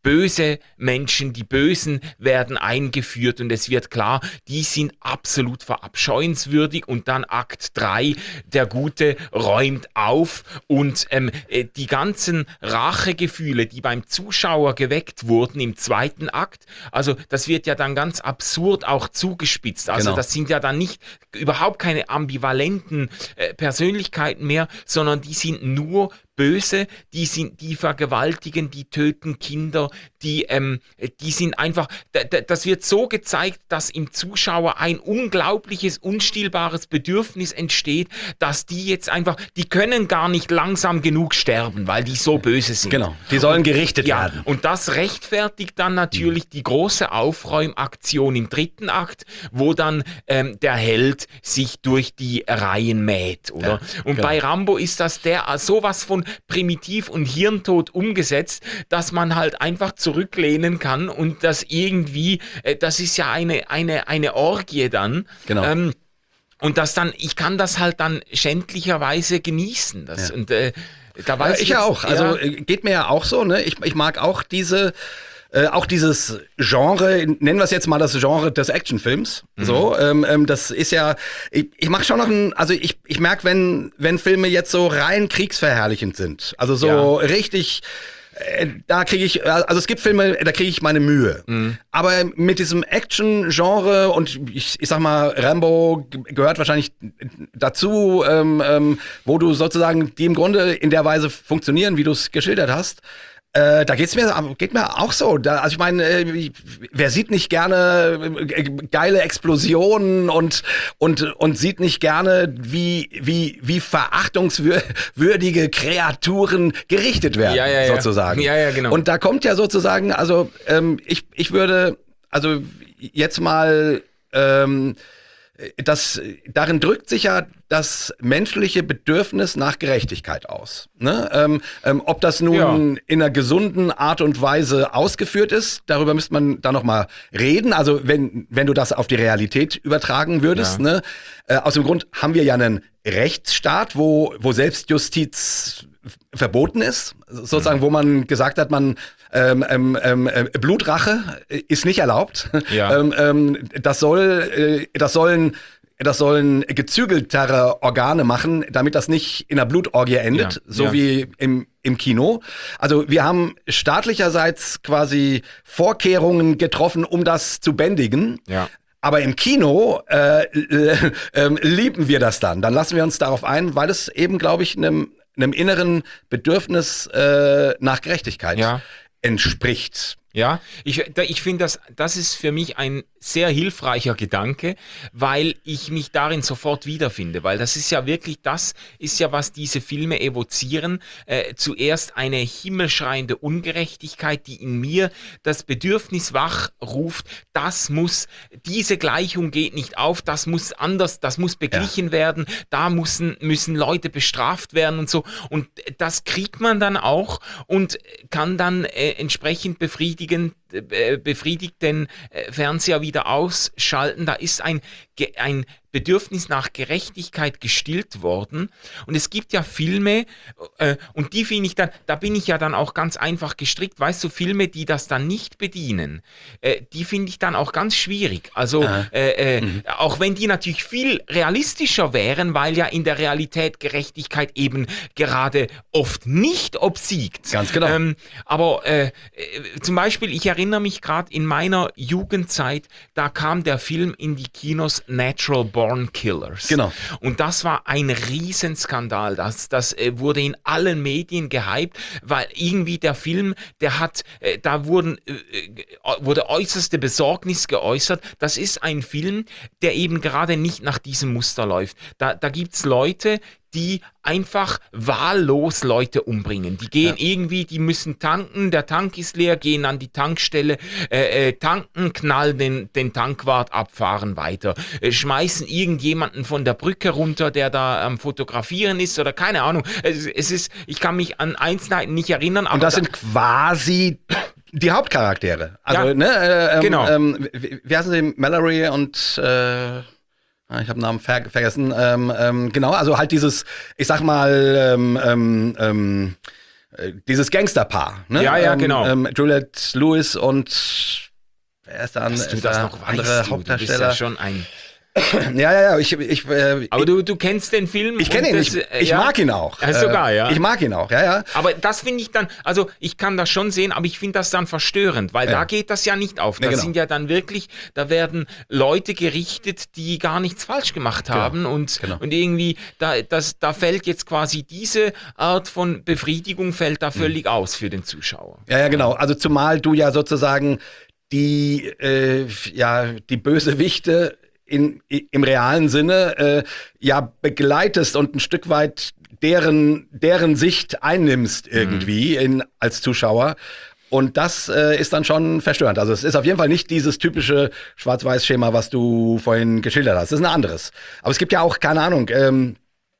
böse Menschen, die Bösen werden eingeführt und es wird klar, die sind absolut verabscheuenswürdig und dann Akt drei, der Gute räumt auf und ähm, die ganzen Rachegefühle, die beim Zuschauer geweckt wurden im zweiten Akt, also das wird ja dann ganz absurd auch zugespitzt, also Genau. das sind ja dann nicht überhaupt keine ambivalenten äh, Persönlichkeiten mehr, sondern die sind nur böse, die sind, die vergewaltigen, die töten Kinder, die, ähm, die sind einfach, d- d- das wird so gezeigt, dass im Zuschauer ein unglaubliches, unstillbares Bedürfnis entsteht, dass die jetzt einfach, die können gar nicht langsam genug sterben, weil die so böse sind. Genau, die sollen gerichtet Ja, werden. und das rechtfertigt dann natürlich die große Aufräumaktion im dritten Akt, wo dann ähm, der Held sich durch die Reihen mäht, oder? Ja, und genau. bei Rambo ist das der sowas von primitiv und hirntot umgesetzt, dass man halt einfach zurücklehnen kann und das irgendwie, äh, das ist ja eine, eine, eine Orgie dann. Genau. Ähm, und das dann, ich kann das halt dann schändlicherweise genießen. Das, Ja. Und äh, da Ja, weiß ich ja jetzt- auch. Also äh, geht mir ja auch so. Ne? Ich, ich mag auch diese, äh, auch dieses Genre. Nennen wir es jetzt mal das Genre des Actionfilms. Mhm. So, ähm, ähm, das ist ja. Ich, ich mache schon noch ein. Also ich, ich merke, wenn wenn Filme jetzt so rein kriegsverherrlichend sind. Also so Ja. richtig. äh, Da kriege ich, also es gibt Filme, da kriege ich meine Mühe. Mhm. Aber mit diesem Action-Genre und ich, ich sag mal, Rambo g- gehört wahrscheinlich dazu, ähm, ähm, wo du sozusagen, die im Grunde in der Weise funktionieren, wie du es geschildert hast. Äh, da geht's mir, geht mir auch so. Da, also ich meine, äh, wer sieht nicht gerne äh, geile Explosionen und und und sieht nicht gerne, wie wie wie verachtungswürdige Kreaturen gerichtet werden, Ja, ja, ja. sozusagen. Ja, ja, genau. Und da kommt ja sozusagen, also ähm, ich ich würde, also jetzt mal ähm, das, darin drückt sich ja das menschliche Bedürfnis nach Gerechtigkeit aus. Ne? Ähm, ähm, ob das nun Ja. in einer gesunden Art und Weise ausgeführt ist, darüber müsste man da noch mal reden. Also wenn, wenn du das auf die Realität übertragen würdest. Ja. Ne? Äh, aus dem Grund haben wir ja einen Rechtsstaat, wo, wo Selbstjustiz verboten ist, sozusagen, wo man gesagt hat, man ähm, ähm, ähm, äh, Blutrache ist nicht erlaubt. Ja. ähm, ähm, das soll, äh, das sollen das sollen gezügeltere Organe machen, damit das nicht in einer Blutorgie endet, Ja, so ja. wie im, im Kino. Also wir haben staatlicherseits quasi Vorkehrungen getroffen, um das zu bändigen. Ja. Aber im Kino äh, äh, äh, lieben wir das dann. Dann lassen wir uns darauf ein, weil es eben, glaube ich, einem, einem inneren Bedürfnis äh, nach Gerechtigkeit Ja. entspricht. Ja, ich, da- ich finde, das, das ist für mich ein sehr hilfreicher Gedanke, weil ich mich darin sofort wiederfinde, weil das ist ja wirklich, das ist ja, was diese Filme evozieren. Äh, zuerst eine himmelschreiende Ungerechtigkeit, die in mir das Bedürfnis wachruft, das muss, diese Gleichung geht nicht auf, das muss anders, das muss beglichen werden, da müssen, müssen Leute bestraft werden und so. Und das kriegt man dann auch und kann dann äh, entsprechend befriedigen, äh, befriedigt den äh, Fernseher wieder ausschalten. Da ist ein, ge- ein Bedürfnis nach Gerechtigkeit gestillt worden. Und es gibt ja Filme, äh, und die finde ich dann, da bin ich ja dann auch ganz einfach gestrickt, weißt du, Filme, die das dann nicht bedienen, äh, die finde ich dann auch ganz schwierig. Also, Ah. äh, äh, auch wenn die natürlich viel realistischer wären, weil ja in der Realität Gerechtigkeit eben gerade oft nicht obsiegt. Ganz genau. Ähm, aber äh, äh, zum Beispiel, ich erinnere mich gerade in meiner Jugendzeit, da kam der Film in die Kinos Natural Born Killers. Genau. Und das war ein Riesenskandal. Das, das äh, wurde in allen Medien gehypt, weil irgendwie der Film, der hat, äh, da wurden, äh, äh, wurde äußerste Besorgnis geäußert. Das ist ein Film, der eben gerade nicht nach diesem Muster läuft. Da, da gibt's Leute, die einfach wahllos Leute umbringen. Die gehen Ja. irgendwie, die müssen tanken, der Tank ist leer, gehen an die Tankstelle, äh, äh, tanken, knallen den, den Tankwart, abfahren weiter. Äh, schmeißen irgendjemanden von der Brücke runter, der da am Fotografieren ist oder keine Ahnung. Es, es ist, ich kann mich an Einzelheiten nicht erinnern. Aber Und das da- sind quasi die Hauptcharaktere. Also, Ja, ne, äh, ähm, genau. Ähm, wie, wie heißen sie? Mallory und äh, ich habe den Namen ver vergessen. Ähm, ähm, genau, also halt dieses, ich sag mal, ähm, ähm, ähm, äh, dieses Gangsterpaar. Ne? Ja, ja, ähm, genau. Ähm, Juliette Lewis und wer ist da Dass du ist das da noch andere weißt, du, du bist Hauptdarsteller? ja schon ein... Ja, ja, ja, ich, ich, äh, Aber du, du kennst den Film. ich kenne und ihn, das, ich, äh, ich ja? mag ihn auch. Ja, sogar, ja. Ich mag ihn auch, ja, ja. Aber das finde ich dann, also ich kann das schon sehen, aber ich finde das dann verstörend, weil Ja. da geht das ja nicht auf. Nee, Das genau. sind ja dann wirklich, da werden Leute gerichtet, die gar nichts falsch gemacht haben und, Genau. und irgendwie, da, das, da fällt jetzt quasi diese Art von Befriedigung fällt da völlig aus für den Zuschauer. Ja, ja, genau. Also zumal du ja sozusagen die, äh, ja, die Bösewichte in, im realen Sinne äh, ja begleitest und ein Stück weit deren, deren Sicht einnimmst irgendwie in, als Zuschauer. Und das äh, ist dann schon verstörend. Also es ist auf jeden Fall nicht dieses typische Schwarz-Weiß-Schema, was du vorhin geschildert hast. Das ist ein anderes. Aber es gibt ja auch, keine Ahnung, ähm,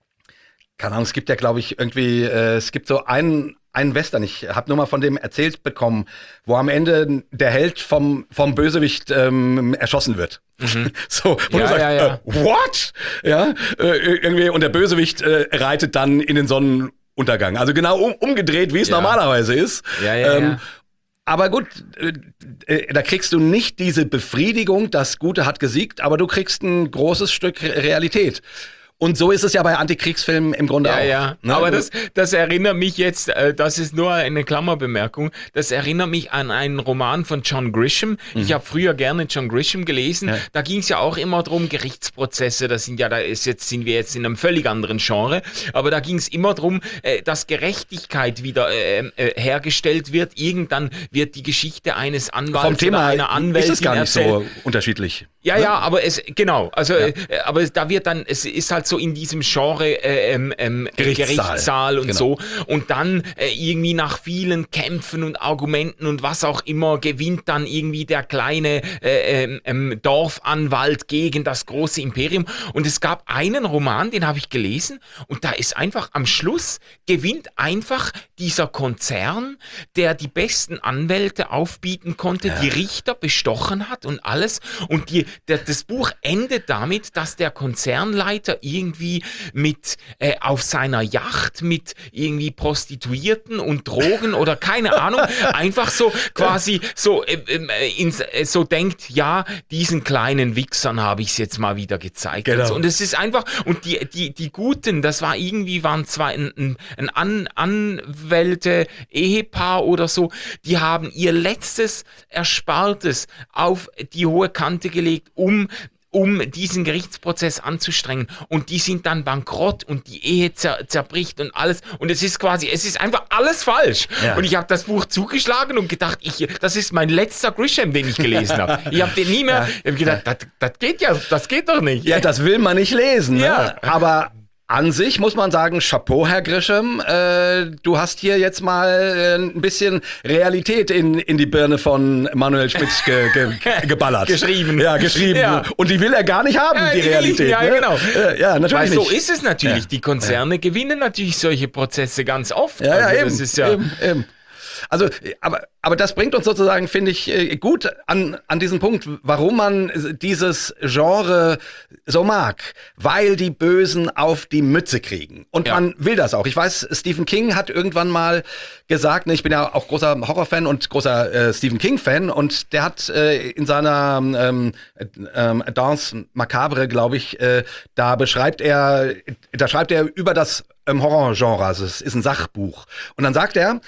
keine Ahnung, es gibt ja, glaube ich, irgendwie, äh, es gibt so einen, einen Western, ich habe nur mal von dem erzählt bekommen, wo am Ende der Held vom, vom Bösewicht ähm, erschossen wird. Mhm. So, wo Ja, du sagst, ja, ja. Äh, what? Ja, äh, irgendwie, und der Bösewicht äh, reitet dann in den Sonnenuntergang. Also genau um, umgedreht, wie es Ja. normalerweise ist. Ja, ja, ähm, ja. Aber gut, äh, äh, da kriegst du nicht diese Befriedigung, das Gute hat gesiegt, aber du kriegst ein großes Stück Re- Realität. Und so ist es ja bei Antikriegsfilmen im Grunde Ja, auch. ja, Ne? aber das, das erinnert mich jetzt, äh, das ist nur eine Klammerbemerkung, das erinnert mich an einen Roman von John Grisham. Ich habe früher gerne John Grisham gelesen. Ja. Da ging es ja auch immer darum, Gerichtsprozesse, das sind ja, da ist jetzt, sind wir jetzt in einem völlig anderen Genre, aber da ging es immer darum, äh, dass Gerechtigkeit wieder äh, äh, hergestellt wird. Irgendwann wird die Geschichte eines Anwalts Vom Thema oder einer Anwältin ist es gar nicht erzählt. so unterschiedlich. Ja, ja, aber es, genau, also, Ja. äh, aber da wird dann, es ist halt so in diesem Genre äh, ähm, ähm, Gerichtssaal. Gerichtssaal und Genau. so und dann äh, irgendwie nach vielen Kämpfen und Argumenten und was auch immer gewinnt dann irgendwie der kleine äh, ähm, ähm, Dorfanwalt gegen das große Imperium und es gab einen Roman, den habe ich gelesen und da ist einfach am Schluss gewinnt einfach dieser Konzern, der die besten Anwälte aufbieten konnte, Ja. die Richter bestochen hat und alles und die Der, das Buch endet damit, dass der Konzernleiter irgendwie mit äh, auf seiner Yacht mit irgendwie Prostituierten und Drogen oder keine Ahnung, einfach so quasi so, äh, äh, ins, äh, so denkt, ja, diesen kleinen Wichsern habe ich es jetzt mal wieder gezeigt. Genau. Und, so. Und es ist einfach, und die, die, die Guten, das war irgendwie, waren zwar ein, ein, ein An, Anwälte, Ehepaar oder so, die haben ihr letztes Erspartes auf die hohe Kante gelegt, um um diesen Gerichtsprozess anzustrengen und die sind dann bankrott und die Ehe zer zerbricht und alles und es ist quasi, es ist einfach alles falsch Ja. und ich habe das Buch zugeschlagen und gedacht, ich, das ist mein letzter Grisham, den ich gelesen habe. Ich habe den nie mehr, ich habe gedacht, das, das geht ja, das geht doch nicht. Ja, das will man nicht lesen. Ne? Ja. Aber an sich muss man sagen, Chapeau, Herr Grisham, äh, du hast hier jetzt mal äh, ein bisschen Realität in, in die Birne von Manuel Schmitz ge, ge, geballert. Geschrieben. Ja, geschrieben. Ja. Und die will er gar nicht haben, Ja, die die- Realität. ja, ne? genau. Äh, ja, natürlich Weil so nicht. ist es natürlich. Ja. Die Konzerne gewinnen natürlich solche Prozesse ganz oft. Ja, ja, Also eben, das ist ja eben, eben. Also, aber, aber das bringt uns sozusagen, finde ich, äh, gut an, an diesen Punkt, warum man dieses Genre so mag. Weil die Bösen auf die Mütze kriegen. Und Ja. man will das auch. Ich weiß, Stephen King hat irgendwann mal gesagt, ne, ich bin ja auch großer Horrorfan und großer äh, Stephen King-Fan, und der hat äh, in seiner ähm, ähm, Danse Macabre, glaube ich, äh, da beschreibt er, da schreibt er über das ähm, Horrorgenre, also es ist ein Sachbuch. Und dann sagt er,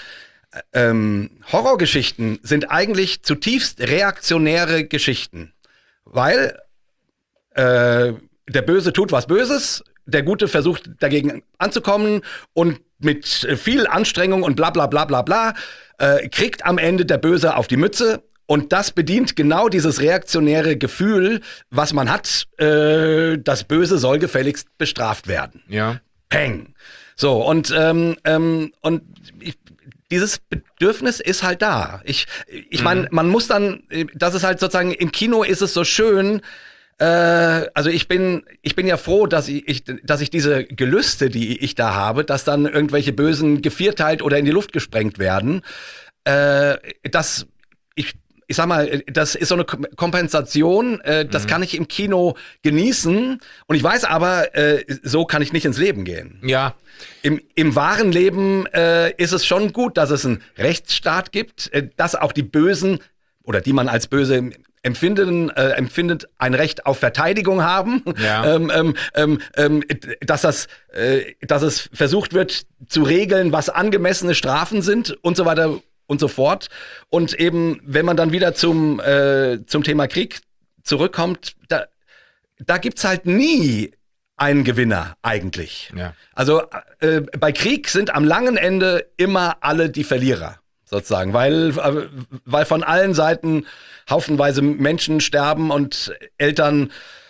Ähm, Horrorgeschichten sind eigentlich zutiefst reaktionäre Geschichten, weil äh, der Böse tut was Böses, der Gute versucht dagegen anzukommen und mit viel Anstrengung und bla bla bla bla bla äh, kriegt am Ende der Böse auf die Mütze. Und das bedient genau dieses reaktionäre Gefühl, was man hat, äh, das Böse soll gefälligst bestraft werden. ja. Peng. So, und, ähm, ähm, und ich, dieses Bedürfnis ist halt da. Ich, ich meine, Mhm. man muss dann, das ist halt sozusagen, im Kino ist es so schön, äh, also ich bin, ich bin ja froh, dass ich, ich, dass ich diese Gelüste, die ich da habe, dass dann irgendwelche Bösen gevierteilt oder in die Luft gesprengt werden, äh, dass ich ich sag mal, das ist so eine Kom- Kompensation, äh, das mhm. kann ich im Kino genießen und ich weiß aber, äh, so kann ich nicht ins Leben gehen. Ja. Im, im wahren Leben äh, ist es schon gut, dass es einen Rechtsstaat gibt, äh, dass auch die Bösen oder die man als böse empfinden, äh, empfindet, ein Recht auf Verteidigung haben, ja. ähm, ähm, ähm, ähm, dass, das, äh, dass es versucht wird zu regeln, was angemessene Strafen sind und so weiter und so fort. Und eben, wenn man dann wieder zum, äh, zum Thema Krieg zurückkommt, da, da gibt's halt nie einen Gewinner eigentlich. Ja. Also äh, bei Krieg sind am langen Ende immer alle die Verlierer. Sozusagen, weil, weil von allen Seiten haufenweise Menschen sterben und Eltern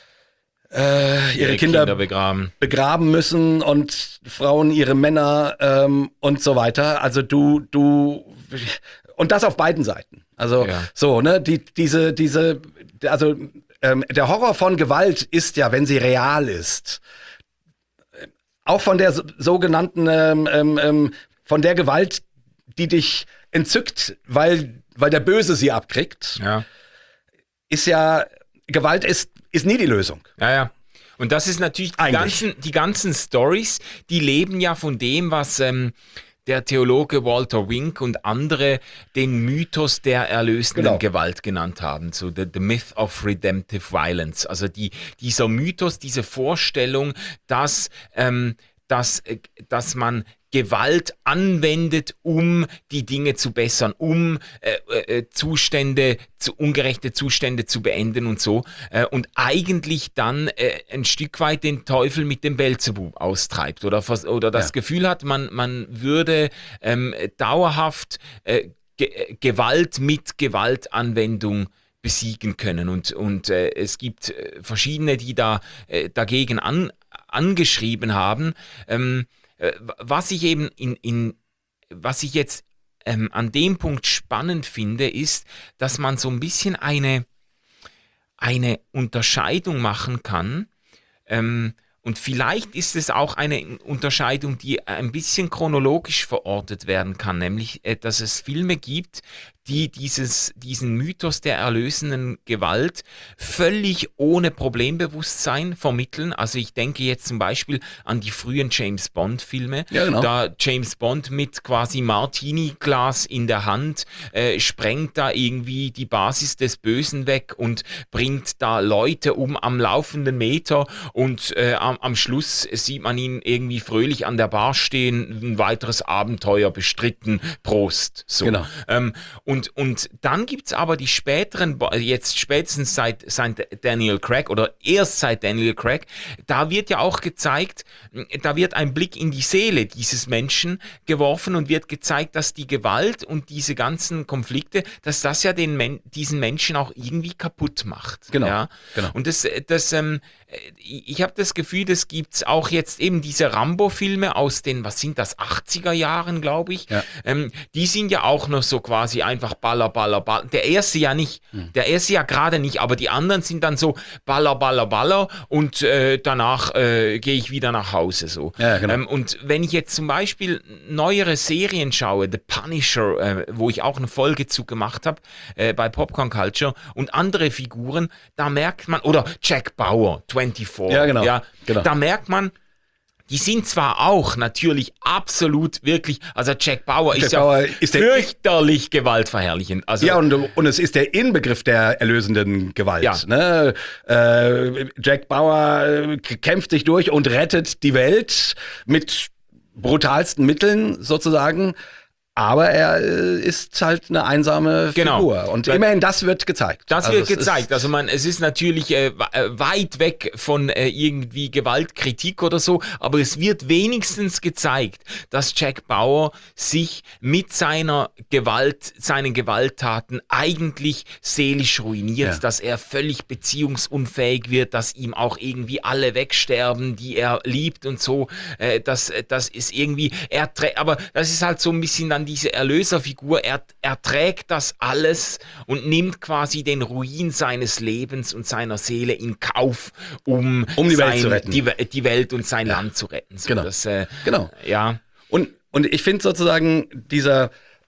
äh, ihre, ihre Kinder, Kinder begraben. begraben müssen und Frauen ihre Männer ähm, und so weiter. Also du, du, und das auf beiden Seiten. Also ja. so, ne, die, diese, diese, also ähm, der Horror von Gewalt ist ja, wenn sie real ist, auch von der so, sogenannten, ähm, ähm, von der Gewalt, die dich entzückt, weil, weil der Böse sie abkriegt, ja. ist ja, Gewalt ist, ist nie die Lösung. Ja, ja. Und das ist natürlich, die ganzen, die ganzen Stories, die leben ja von dem, was ähm, der Theologe Walter Wink und andere den Mythos der erlösenden genau. Gewalt genannt haben, so the, the Myth of Redemptive Violence. Also die, dieser Mythos, diese Vorstellung, dass, ähm, dass, äh, dass man Gewalt anwendet, um die Dinge zu bessern, um äh, äh, Zustände, zu, ungerechte Zustände zu beenden und so. Äh, und eigentlich dann äh, ein Stück weit den Teufel mit dem Beelzebub austreibt oder, oder das ja. Gefühl hat, man, man würde ähm, dauerhaft äh, Ge- Gewalt mit Gewaltanwendung besiegen können. Und, und äh, es gibt äh, verschiedene, die da äh, dagegen an, angeschrieben haben. Ähm, Was ich eben in, in was ich jetzt ähm, an dem Punkt spannend finde, ist, dass man so ein bisschen eine, eine Unterscheidung machen kann. Ähm, und vielleicht ist es auch eine Unterscheidung, die ein bisschen chronologisch verortet werden kann, nämlich, äh, dass es Filme gibt, die dieses, diesen Mythos der erlösenden Gewalt völlig ohne Problembewusstsein vermitteln. Also ich denke jetzt zum Beispiel an die frühen James-Bond-Filme, ja, genau. da James Bond mit quasi Martini-Glas in der Hand äh, sprengt da irgendwie die Basis des Bösen weg und bringt da Leute um am laufenden Meter und äh, am, am Schluss sieht man ihn irgendwie fröhlich an der Bar stehen, ein weiteres Abenteuer bestritten, Prost. So. Genau. Ähm, und Und, und dann gibt es aber die späteren, jetzt spätestens seit, seit Daniel Craig oder erst seit Daniel Craig, da wird ja auch gezeigt, da wird ein Blick in die Seele dieses Menschen geworfen und wird gezeigt, dass die Gewalt und diese ganzen Konflikte, dass das ja den Men- diesen Menschen auch irgendwie kaputt macht. Genau. Ja? genau. Und das, das ähm, ich habe das Gefühl, das gibt es auch jetzt eben diese Rambo-Filme aus den, was sind das, achtziger Jahren, glaube ich. Ja. Ähm, die sind ja auch noch so quasi einfach Baller, Baller, Baller. Der erste ja nicht, hm. der erste ja gerade nicht, aber die anderen sind dann so Baller, Baller, Baller und äh, danach äh, gehe ich wieder nach Hause. So. Ja, genau. ähm, und wenn ich jetzt zum Beispiel neuere Serien schaue, The Punisher, äh, wo ich auch eine Folge zu gemacht habe äh, bei Popcorn Culture und andere Figuren, da merkt man, oder Jack Bauer, vierundzwanzig. Ja, genau. Ja, genau. Da merkt man, die sind zwar auch natürlich absolut wirklich, also Jack Bauer Jack ist Bauer ja ist der, fürchterlich gewaltverherrlichend. Also, ja, und, und es ist der Inbegriff der erlösenden Gewalt. Ja. Ne? Äh, Jack Bauer kämpft sich durch und rettet die Welt mit brutalsten Mitteln sozusagen. Aber er ist halt eine einsame Genau. Figur. Und immerhin, das wird gezeigt. Das also wird gezeigt. Also man, es ist natürlich äh, weit weg von äh, irgendwie Gewaltkritik oder so, aber es wird wenigstens gezeigt, dass Jack Bauer sich mit seiner Gewalt, seinen Gewalttaten eigentlich seelisch ruiniert, ja. dass er völlig beziehungsunfähig wird, dass ihm auch irgendwie alle wegsterben, die er liebt und so. Äh, das, das ist irgendwie, er trä- aber das ist halt so ein bisschen dann diese Erlöserfigur, er, er trägt das alles und nimmt quasi den Ruin seines Lebens und seiner Seele in Kauf, um, um die sein, Welt zu retten. Die, die Welt und sein ja. Land zu retten. So, genau. Das, äh, genau. Ja. Und, und ich finde sozusagen, dieser,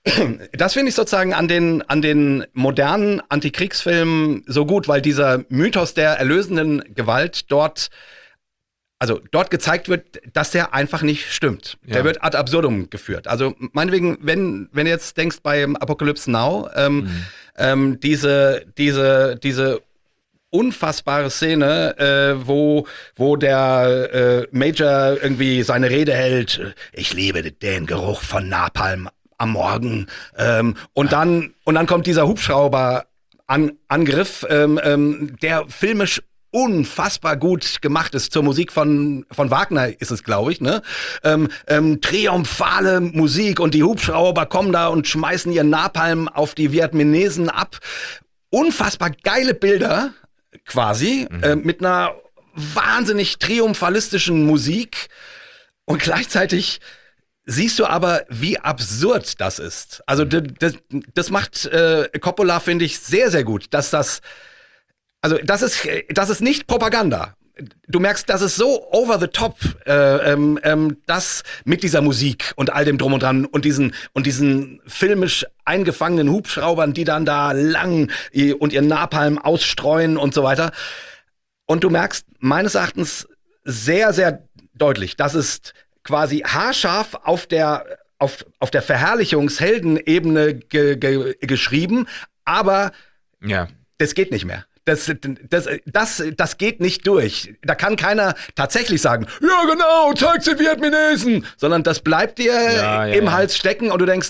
Das finde ich sozusagen an den, an den modernen Antikriegsfilmen so gut, weil dieser Mythos der erlösenden Gewalt dort, also dort gezeigt wird, dass der einfach nicht stimmt. Ja. Der wird ad absurdum geführt. Also meinetwegen, wenn, wenn du jetzt denkst bei Apocalypse Now, ähm, mhm. ähm, diese, diese, diese unfassbare Szene, äh, wo, wo der äh, Major irgendwie seine Rede hält, ich liebe den Geruch von Napalm am Morgen, ähm, und dann und dann kommt dieser Hubschrauber-Angriff, ähm, ähm, der filmisch unfassbar gut gemacht ist, zur Musik von von Wagner ist es, glaube ich, ne? Ähm, ähm, triumphale Musik und die Hubschrauber kommen da und schmeißen ihren Napalm auf die Vietnamesen ab. Unfassbar geile Bilder, quasi, mhm. äh, mit einer wahnsinnig triumphalistischen Musik, und gleichzeitig siehst du aber, wie absurd das ist. Also das, das, das macht äh, Coppola, finde ich, sehr, sehr gut, dass das, also das ist, das ist nicht Propaganda. Du merkst, das ist so over the top, äh, ähm, ähm, das mit dieser Musik und all dem Drum und Dran und diesen und diesen filmisch eingefangenen Hubschraubern, die dann da lang und ihren Napalm ausstreuen und so weiter. Und du merkst meines Erachtens sehr, sehr deutlich, das ist quasi haarscharf auf der auf auf der Verherrlichungsheldenebene ge, ge, geschrieben, aber ja. das geht nicht mehr. Das, das, das, das geht nicht durch. Da kann keiner tatsächlich sagen, ja genau, zeig den Vietnamesen, sondern das bleibt dir ja, ja, im ja. Hals stecken und du denkst,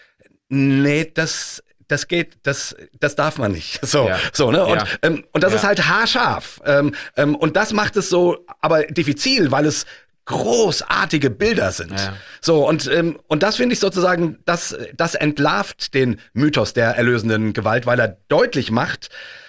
nee, das, das geht, das, das darf man nicht. So, ja. so, ne? Und, ja. ähm, und das ja. ist halt haarscharf. Ähm, ähm, und das macht es so, aber diffizil, weil es großartige Bilder sind. Ja. So, und, ähm, und das finde ich sozusagen, das, das entlarvt den Mythos der erlösenden Gewalt, weil er deutlich macht,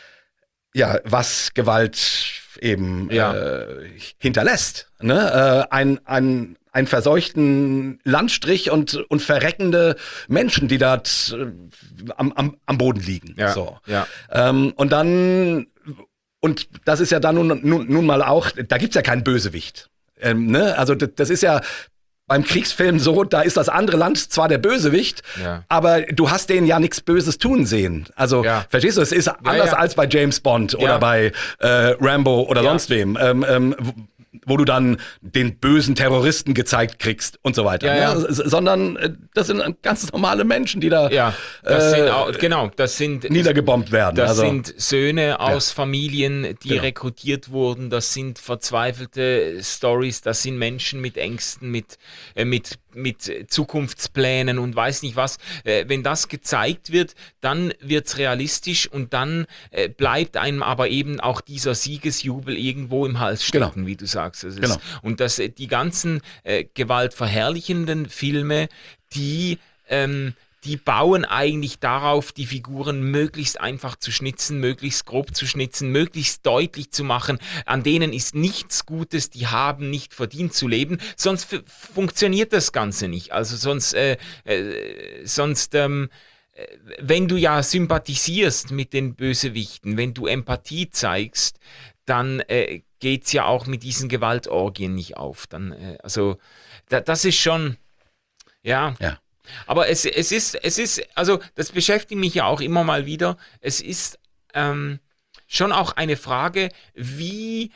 ja, was Gewalt eben ja. äh, hinterlässt. Ne? Äh, ein, ein, einen verseuchten Landstrich und, und verreckende Menschen, die dort äh, am, am, am Boden liegen. Ja. So. Ja. Ähm, und dann, und das ist ja dann nun, nun, nun mal auch, da gibt's ja keinen Bösewicht. Ähm, ne? Also das, das ist ja beim Kriegsfilm so, da ist das andere Land zwar der Bösewicht, ja. aber du hast denen ja nichts Böses tun sehen. Also, ja. verstehst du, es ist anders ja, ja. als bei James Bond oder ja. bei äh, Rambo oder ja. sonst wem, ähm, ähm, wo du dann den bösen Terroristen gezeigt kriegst und so weiter. Ja, ne? ja. Sondern äh, das sind ganz normale Menschen, die da ja, das äh, sind auch, genau, das sind niedergebombt werden. Das also, sind Söhne aus ja. Familien, die genau. rekrutiert wurden. Das sind verzweifelte Stories. Das sind Menschen mit Ängsten, mit äh, mit mit Zukunftsplänen und weiß nicht was. Äh, wenn das gezeigt wird, dann wird's realistisch und dann äh, bleibt einem aber eben auch dieser Siegesjubel irgendwo im Hals stecken, genau. wie du sagst. Das genau. ist, und dass äh, die ganzen äh, gewaltverherrlichenden Filme, die ähm, die bauen eigentlich darauf, die Figuren möglichst einfach zu schnitzen, möglichst grob zu schnitzen, möglichst deutlich zu machen. An denen ist nichts Gutes, die haben nicht verdient zu leben, sonst f- funktioniert das Ganze nicht. Also sonst, äh, äh, sonst ähm, wenn du ja sympathisierst mit den Bösewichten, wenn du Empathie zeigst, dann äh, geht's ja auch mit diesen Gewaltorgien nicht auf. Dann, äh, also da, das ist schon, ja... ja. Aber es, es ist, es ist, also das beschäftigt mich ja auch immer mal wieder. Es ist ähm, schon auch eine Frage, wie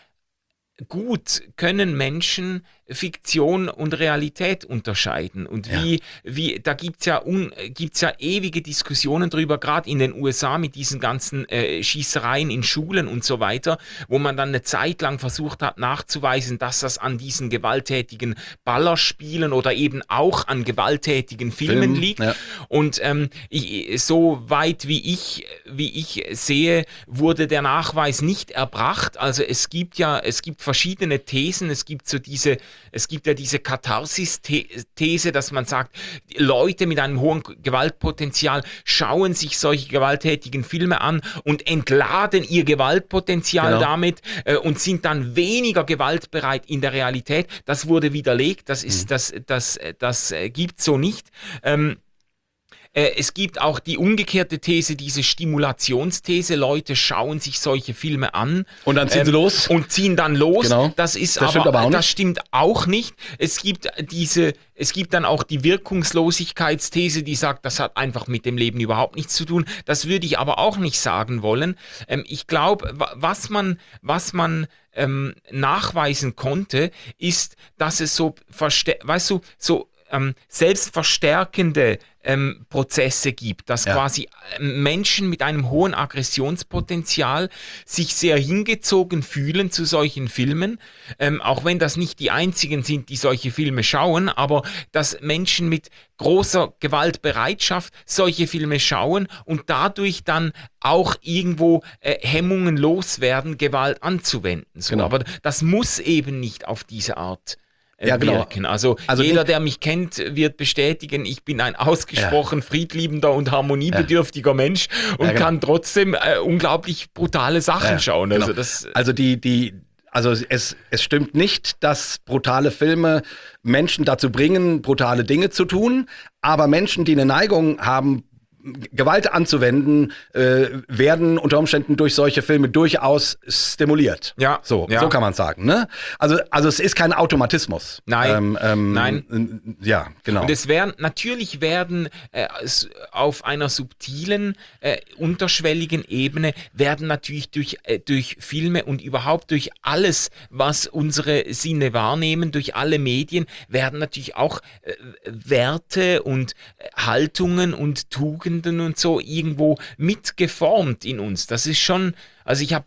gut können Menschen Fiktion und Realität unterscheiden und wie, ja. wie da gibt's ja, un, gibt's ja ewige Diskussionen drüber, gerade in den U S A mit diesen ganzen äh, Schießereien in Schulen und so weiter, wo man dann eine Zeit lang versucht hat nachzuweisen, dass das an diesen gewalttätigen Ballerspielen oder eben auch an gewalttätigen Filmen Film, liegt. Ja. Und ähm, ich, so weit wie ich, wie ich sehe, wurde der Nachweis nicht erbracht. Also es gibt ja, es gibt verschiedene Thesen, es gibt so diese Es gibt ja diese Katharsis-These, dass man sagt, Leute mit einem hohen Gewaltpotenzial schauen sich solche gewalttätigen Filme an und entladen ihr Gewaltpotenzial genau. damit äh, und sind dann weniger gewaltbereit in der Realität. Das wurde widerlegt, das ist, mhm. das, das, das, das äh, gibt so nicht. Ähm, äh, es gibt auch die umgekehrte These, diese Stimulationsthese. Leute schauen sich solche Filme an. Und dann ziehen sie los. Und ziehen dann los. Genau. Das ist Das aber, stimmt aber auch nicht. das stimmt auch nicht. Es gibt diese, es gibt dann auch die Wirkungslosigkeitsthese, die sagt, das hat einfach mit dem Leben überhaupt nichts zu tun. Das würde ich aber auch nicht sagen wollen. Ähm, ich glaube, was man, was man ähm, nachweisen konnte, ist, dass es so, verste- weißt du, so ähm, selbstverstärkende ähm, Prozesse gibt, dass Ja. quasi ähm, Menschen mit einem hohen Aggressionspotenzial sich sehr hingezogen fühlen zu solchen Filmen, ähm, auch wenn das nicht die einzigen sind, die solche Filme schauen, aber dass Menschen mit großer Gewaltbereitschaft solche Filme schauen und dadurch dann auch irgendwo äh, Hemmungen loswerden, Gewalt anzuwenden. So. Genau. Aber das muss eben nicht auf diese Art äh, Ja, genau. wirken. Also, Also jeder, die- der mich kennt, wird bestätigen, ich bin ein ausgesprochen friedliebender und harmoniebedürftiger Mensch und Ja, genau. kann trotzdem äh, unglaublich brutale Sachen Ja, schauen. genau. Also das, Also die, die, also es, es stimmt nicht, dass brutale Filme Menschen dazu bringen, brutale Dinge zu tun, aber Menschen, die eine Neigung haben, Gewalt anzuwenden, äh, werden unter Umständen durch solche Filme durchaus stimuliert. Ja, So, ja. so kann man sagen. Ne? Also, also es ist kein Automatismus. Nein, ähm, ähm, nein. äh, Ja, genau. Und es werden, natürlich werden äh, s- auf einer subtilen, äh, unterschwelligen Ebene werden natürlich durch, äh, durch Filme und überhaupt durch alles, was unsere Sinne wahrnehmen, durch alle Medien, werden natürlich auch äh, Werte und äh, Haltungen und Tugenden und so irgendwo mitgeformt in uns. Das ist schon, also ich habe,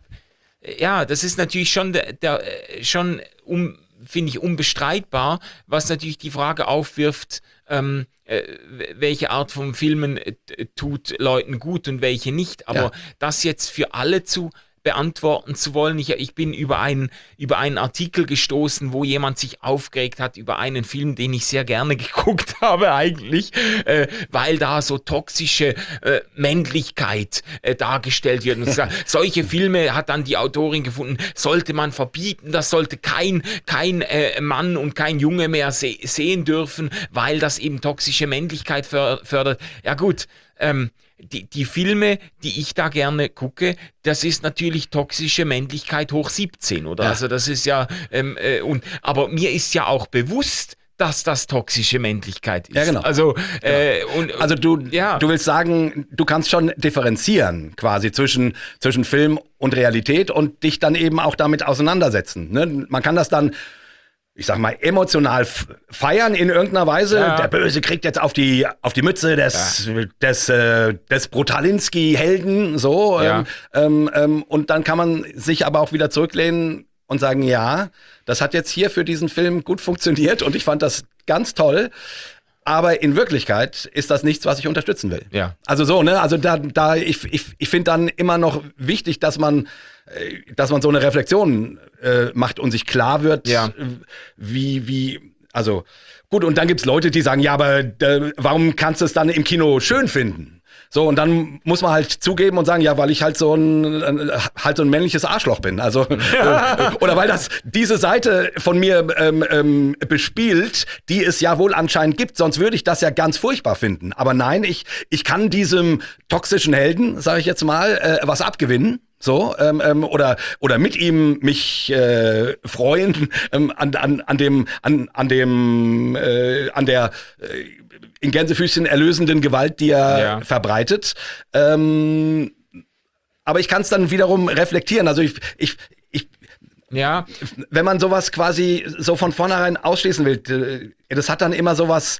ja, das ist natürlich schon der, der äh, schon um finde ich unbestreitbar, was natürlich die Frage aufwirft, ähm, äh, welche Art von Filmen äh, tut Leuten gut und welche nicht. Aber Ja. das jetzt für alle zu beantworten zu wollen. Ich, ich bin über einen, über einen Artikel gestoßen, wo jemand sich aufgeregt hat über einen Film, den ich sehr gerne geguckt habe eigentlich, äh, weil da so toxische äh, Männlichkeit äh, dargestellt wird. Und so, solche Filme hat dann die Autorin gefunden, sollte man verbieten, das sollte kein, kein äh, Mann und kein Junge mehr se- sehen dürfen, weil das eben toxische Männlichkeit för- fördert. Ja gut, ähm, Die, die Filme, die ich da gerne gucke, das ist natürlich toxische Männlichkeit hoch siebzehn, oder? Ja. Also das ist ja, ähm, äh, und, aber mir ist ja auch bewusst, dass das toxische Männlichkeit ist. Ja, genau. Also, äh, und, Also du, ja. du willst sagen, du kannst schon differenzieren quasi zwischen, zwischen Film und Realität und dich dann eben auch damit auseinandersetzen. Ne? Man kann das dann, ich sag mal, emotional f- feiern in irgendeiner Weise. Ja. Der Böse kriegt jetzt auf die, auf die Mütze des, des, äh, des Brutalinski-Helden, so. Ja. Ähm, ähm, und dann kann man sich aber auch wieder zurücklehnen und sagen, ja, das hat jetzt hier für diesen Film gut funktioniert und ich fand das ganz toll. Aber in Wirklichkeit ist das nichts, was ich unterstützen will. Ja. Also so, ne? Also da, da ich, ich, ich finde dann immer noch wichtig, dass man, äh, dass man so eine Reflexion äh, macht und sich klar wird, Ja. äh, wie, wie, also gut, und dann gibt's Leute, die sagen, ja, aber äh, warum kannst du es dann im Kino schön finden? So, und dann muss man halt zugeben und sagen, ja, weil ich halt so ein, äh, halt so ein männliches Arschloch bin. Also, äh, oder weil das diese Seite von mir ähm, ähm, bespielt, die es ja wohl anscheinend gibt, sonst würde ich das ja ganz furchtbar finden. Aber nein, ich, ich kann diesem toxischen Helden, sage ich jetzt mal, äh, was abgewinnen. So, ähm, ähm, oder, oder mit ihm mich äh, freuen ähm, an, an, an dem, an, an dem, äh, an der äh, in Gänsefüßchen erlösenden Gewalt, die er Ja. verbreitet. Ähm, aber ich kann es dann wiederum reflektieren. Also ich, ich, ich, Ja, wenn man sowas quasi so von vornherein ausschließen will, äh, das hat dann immer sowas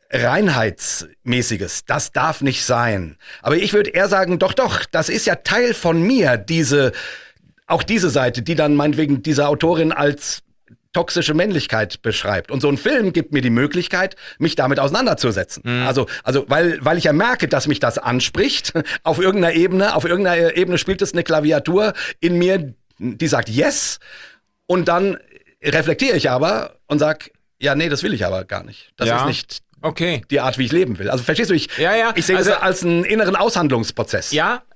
Reinheitsmäßiges. Das darf nicht sein. Aber ich würde eher sagen, doch, doch, das ist ja Teil von mir, diese, auch diese Seite, die dann meinetwegen diese Autorin als toxische Männlichkeit beschreibt. Und so ein Film gibt mir die Möglichkeit, mich damit auseinanderzusetzen. Mhm. Also, also weil, weil ich ja merke, dass mich das anspricht, auf irgendeiner Ebene, auf irgendeiner Ebene spielt es eine Klaviatur in mir, die sagt Yes. Und dann reflektiere ich aber und sag, ja, nee, das will ich aber gar nicht. Das Ja. ist nicht okay. die Art, wie ich leben will. Also verstehst du, ich, Ja, ja, ich sehe also- das als einen inneren Aushandlungsprozess. Ja,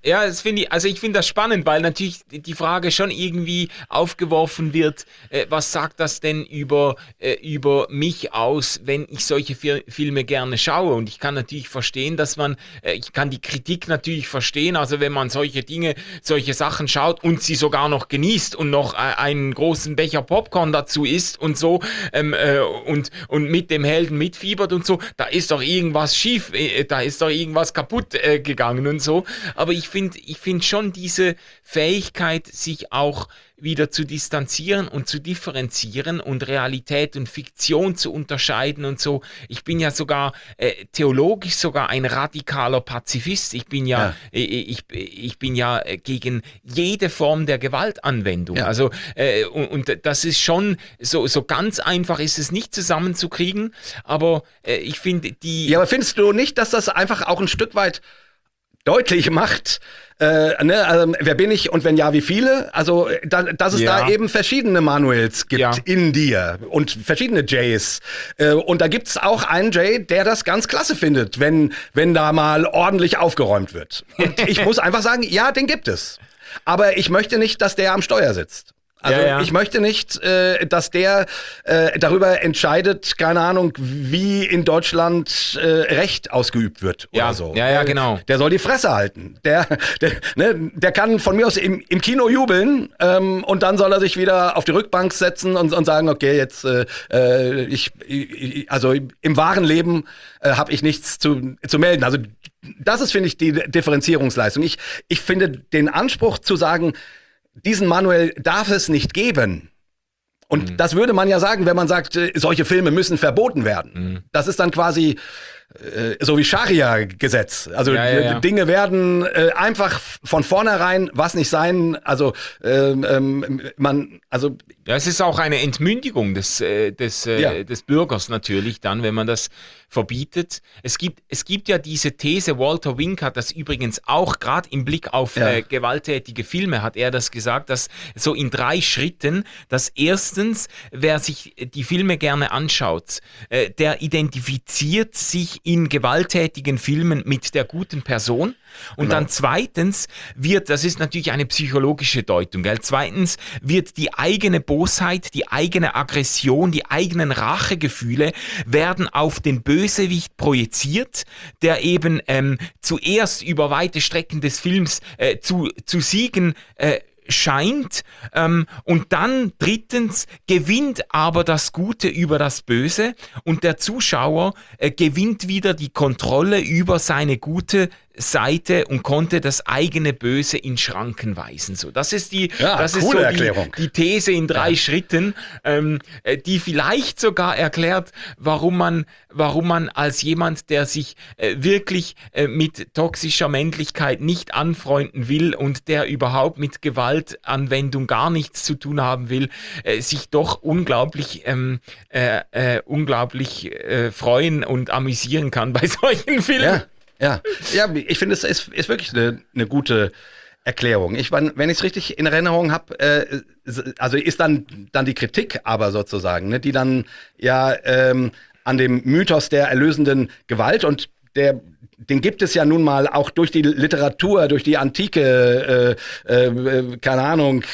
ja, das finde ich, also ich finde das spannend, weil natürlich die Frage schon irgendwie aufgeworfen wird, äh, was sagt das denn über, äh, über mich aus, wenn ich solche Fil- Filme gerne schaue? Und ich kann natürlich verstehen, dass man, äh, ich kann die Kritik natürlich verstehen, also wenn man solche Dinge, solche Sachen schaut und sie sogar noch genießt und noch äh, einen großen Becher Popcorn dazu isst und so, ähm, äh, und, und mit dem Helden mitfiebert und so, da ist doch irgendwas schief, äh, da ist doch irgendwas kaputt äh, gegangen und so. Aber ich finde ich find schon diese Fähigkeit, sich auch wieder zu distanzieren und zu differenzieren und Realität und Fiktion zu unterscheiden und so. Ich bin ja sogar äh, theologisch sogar ein radikaler Pazifist. Ich bin ja, Ja. äh, ich, ich bin ja äh, gegen jede Form der Gewaltanwendung. Ja. Also äh, und, und das ist schon so, so ganz einfach ist es nicht zusammenzukriegen, aber äh, ich finde die... Ja, aber findest du nicht, dass das einfach auch ein Stück weit deutlich macht, äh, ne, also, wer bin ich und wenn ja, wie viele? Also, da, dass es Ja. da eben verschiedene Manuels gibt Ja. in dir und verschiedene Jays. Äh, und da gibt's auch einen Jay, der das ganz klasse findet, wenn, wenn da mal ordentlich aufgeräumt wird. Und ich muss einfach sagen, ja, den gibt es. Aber ich möchte nicht, dass der am Steuer sitzt. Also Ja, ja. ich möchte nicht, äh, dass der äh, darüber entscheidet, keine Ahnung, wie in Deutschland äh, Recht ausgeübt wird oder Ja, so. ja, ja, Äh, genau. Der soll die Fresse halten. Der, der, ne, der kann von mir aus im, im Kino jubeln ähm, und dann soll er sich wieder auf die Rückbank setzen und, und sagen, okay, jetzt äh, äh, ich, ich, also im wahren Leben äh, habe ich nichts zu, zu melden. Also das ist, finde ich, die Differenzierungsleistung. Ich, ich finde den Anspruch zu sagen, diesen Manuel darf es nicht geben. Und Mhm. das würde man ja sagen, wenn man sagt, äh, solche Filme müssen verboten werden. Mhm. Das ist dann quasi äh, so wie Scharia-Gesetz. Also Ja, ja, ja. äh, Dinge werden äh, einfach von vornherein, was nicht sein, also ähm, ähm, man, also Ja, es ist auch eine Entmündigung des, äh, des, äh, Ja. des Bürgers natürlich dann, wenn man das verbietet. Es gibt, es gibt ja diese These, Walter Wink hat das übrigens auch, gerade im Blick auf Ja. äh, gewalttätige Filme, hat er das gesagt, dass so in drei Schritten, dass erstens, wer sich die Filme gerne anschaut, äh, der identifiziert sich in gewalttätigen Filmen mit der guten Person. Und Genau. dann zweitens wird, das ist natürlich eine psychologische Deutung, gell? Zweitens wird die eigene Bosheit, die eigene Aggression, die eigenen Rachegefühle werden auf den Bösewicht projiziert, der eben ähm, zuerst über weite Strecken des Films äh, zu, zu siegen äh, scheint, ähm, und dann drittens gewinnt aber das Gute über das Böse und der Zuschauer äh, gewinnt wieder die Kontrolle über seine gute Seite und konnte das eigene Böse in Schranken weisen. So, das ist die, Ja, das ist coole so Erklärung. die, die These in drei Ja. Schritten, ähm, äh, die vielleicht sogar erklärt, warum man, warum man als jemand, der sich äh, wirklich äh, mit toxischer Männlichkeit nicht anfreunden will und der überhaupt mit Gewaltanwendung gar nichts zu tun haben will, äh, sich doch unglaublich, ähm, äh, äh, unglaublich äh, freuen und amüsieren kann bei solchen Filmen. ja, ja, ja, ich finde, es ist, ist wirklich eine, eine gute Erklärung. Ich, wenn wenn ich es richtig in Erinnerung habe, äh, also ist dann, dann die Kritik aber sozusagen, ne, die dann ja ähm, an dem Mythos der erlösenden Gewalt, und der, den gibt es ja nun mal auch durch die Literatur, durch die antike, äh, äh, keine Ahnung,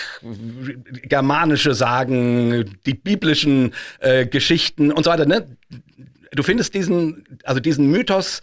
germanische Sagen, die biblischen äh, Geschichten und so weiter. Ne? Du findest diesen, also diesen Mythos,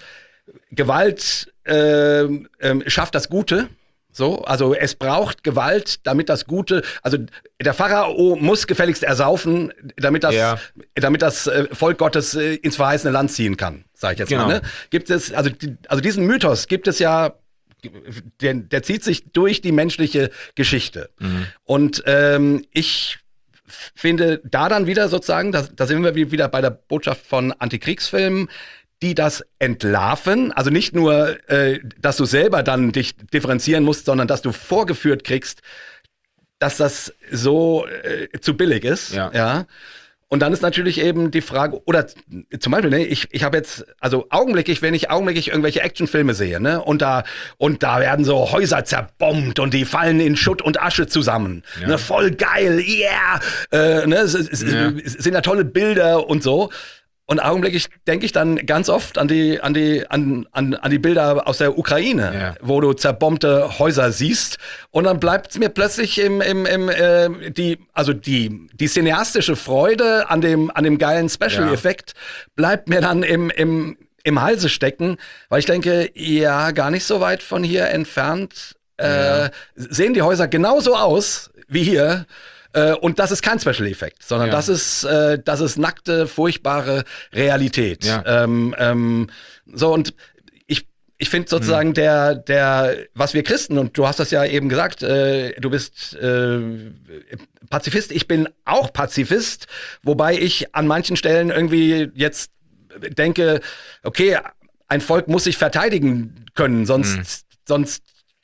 Gewalt äh, ähm, schafft das Gute. So, also es braucht Gewalt, damit das Gute, also der Pharao muss gefälligst ersaufen, damit das, Ja. damit das äh, Volk Gottes äh, ins verheißene Land ziehen kann, sage ich jetzt Genau. mal. Ne? Gibt es, also, die, also diesen Mythos gibt es ja, der, der zieht sich durch die menschliche Geschichte. Mhm. Und ähm, ich finde da dann wieder sozusagen, da, da sind wir wie- wieder bei der Botschaft von Antikriegsfilmen, die das entlarven, also nicht nur, äh, dass du selber dann dich differenzieren musst, sondern dass du vorgeführt kriegst, dass das so äh, zu billig ist. Ja. ja. Und dann ist natürlich eben die Frage, oder zum Beispiel, ne, ich, ich habe jetzt, also augenblicklich, wenn ich augenblicklich irgendwelche Actionfilme sehe, ne, und da, und da werden so Häuser zerbombt und die fallen in Schutt und Asche zusammen. Ja. Ne, voll geil, yeah! Äh, ne, es, es, Ja. es sind ja tolle Bilder und so. Und augenblicklich denke ich dann ganz oft an die, an die, an, an, an die Bilder aus der Ukraine, Ja. wo du zerbombte Häuser siehst. Und dann bleibt mir plötzlich im, im, im, äh, die, also die, die cineastische Freude an dem, an dem geilen Special-Effekt bleibt mir dann im, im, im Halse stecken, weil ich denke, ja, gar nicht so weit von hier entfernt äh, sehen die Häuser genauso aus wie hier. Und das ist kein Special-Effekt, sondern Ja. das ist, äh, das ist nackte, furchtbare Realität. Ja. Ähm, ähm, so und ich, ich finde sozusagen der, der, was wir Christen, und du hast das ja eben gesagt, äh, du bist äh, Pazifist, ich bin auch Pazifist, wobei ich an manchen Stellen irgendwie jetzt denke, okay, ein Volk muss sich verteidigen können, sonst, sonst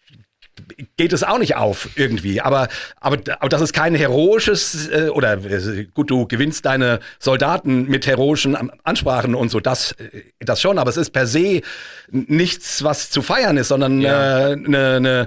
geht es auch nicht auf irgendwie. Aber, aber, aber das ist kein heroisches, äh, oder äh, gut, du gewinnst deine Soldaten mit heroischen Ansprachen und so, das, äh, das schon, aber es ist per se nichts, was zu feiern ist, sondern Ja. äh, ne, ne,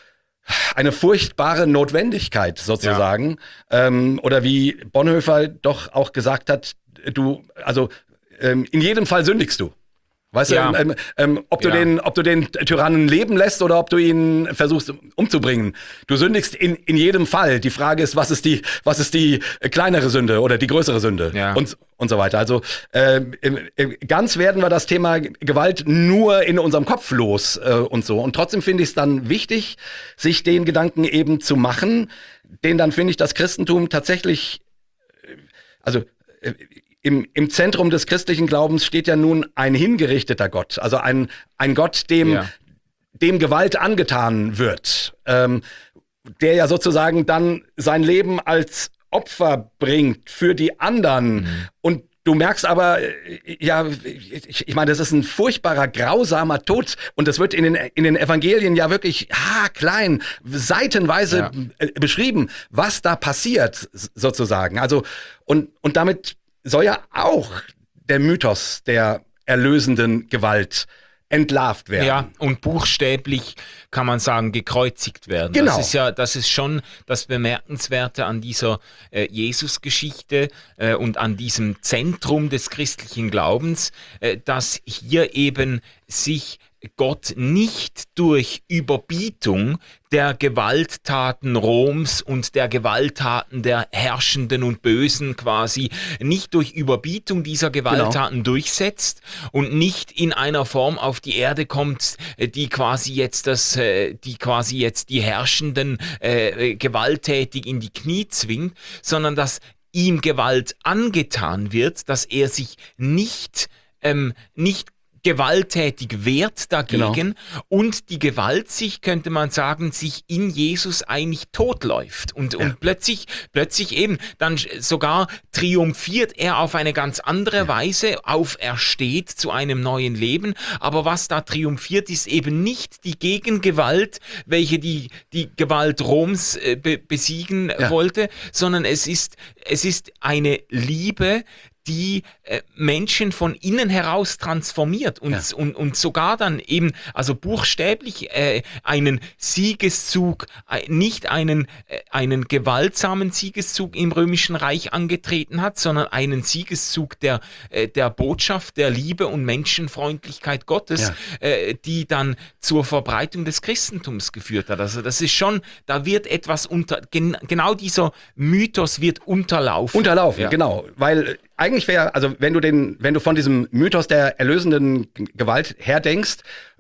eine furchtbare Notwendigkeit sozusagen. Ähm, oder wie Bonhoeffer doch auch gesagt hat, du, also ähm, in jedem Fall sündigst du. Weißt Ja. du, ähm, ähm, ob, du Ja. den, ob du den Tyrannen leben lässt oder ob du ihn versuchst umzubringen. Du sündigst in, in jedem Fall. Die Frage ist, was ist die, was ist die kleinere Sünde oder die größere Sünde Ja. und, und so weiter. Also äh, äh, ganz werden wir das Thema Gewalt nur in unserem Kopf los äh, und so. Und trotzdem finde ich es dann wichtig, sich den Gedanken eben zu machen, den dann finde ich das Christentum tatsächlich, äh, also äh, Im, Im Zentrum des christlichen Glaubens steht ja nun ein hingerichteter Gott, also ein, ein Gott, dem, Ja. dem Gewalt angetan wird, ähm, der ja sozusagen dann sein Leben als Opfer bringt für die anderen. Mhm. Und du merkst aber, äh, ja, ich, ich meine, das ist ein furchtbarer, grausamer Tod. Und das wird in den, in den Evangelien ja wirklich ha, klein, seitenweise Ja. äh, beschrieben, was da passiert, s- sozusagen. Also, und, und damit soll ja auch der Mythos der erlösenden Gewalt entlarvt werden. Ja, und buchstäblich kann man sagen, gekreuzigt werden. Genau. Das ist ja, das ist schon das Bemerkenswerte an dieser äh, Jesus-Geschichte äh, und an diesem Zentrum des christlichen Glaubens, äh, dass hier eben sich Gott nicht durch Überbietung der Gewalttaten Roms und der Gewalttaten der Herrschenden und Bösen quasi, nicht durch Überbietung dieser Gewalttaten durchsetzt und nicht in einer Form auf die Erde kommt, äh, die quasi jetzt das, äh, die quasi jetzt die Herrschenden äh, gewalttätig in die Knie zwingt, sondern dass ihm Gewalt angetan wird, dass er sich nicht, ähm, nicht gewalttätig wehrt dagegen Genau. und die Gewalt sich, könnte man sagen, sich in Jesus eigentlich totläuft und, und plötzlich, plötzlich eben dann sogar triumphiert er auf eine ganz andere Weise, aufersteht zu einem neuen Leben, aber was da triumphiert, ist eben nicht die Gegengewalt, welche die, die Gewalt Roms äh, be besiegen Ja. wollte, sondern es ist, es ist eine Liebe, die äh, Menschen von innen heraus transformiert und, Ja. und, und sogar dann eben, also buchstäblich äh, einen Siegeszug, äh, nicht einen, äh, einen gewaltsamen Siegeszug im Römischen Reich angetreten hat, sondern einen Siegeszug der, äh, der Botschaft, der Liebe und Menschenfreundlichkeit Gottes, äh, die dann zur Verbreitung des Christentums geführt hat. Also das ist schon, da wird etwas unter, gen, genau dieser Mythos wird unterlaufen. Unterlaufen, Ja. genau. Weil eigentlich wäre, also wenn du den, wenn du von diesem Mythos der erlösenden G- Gewalt her denkst,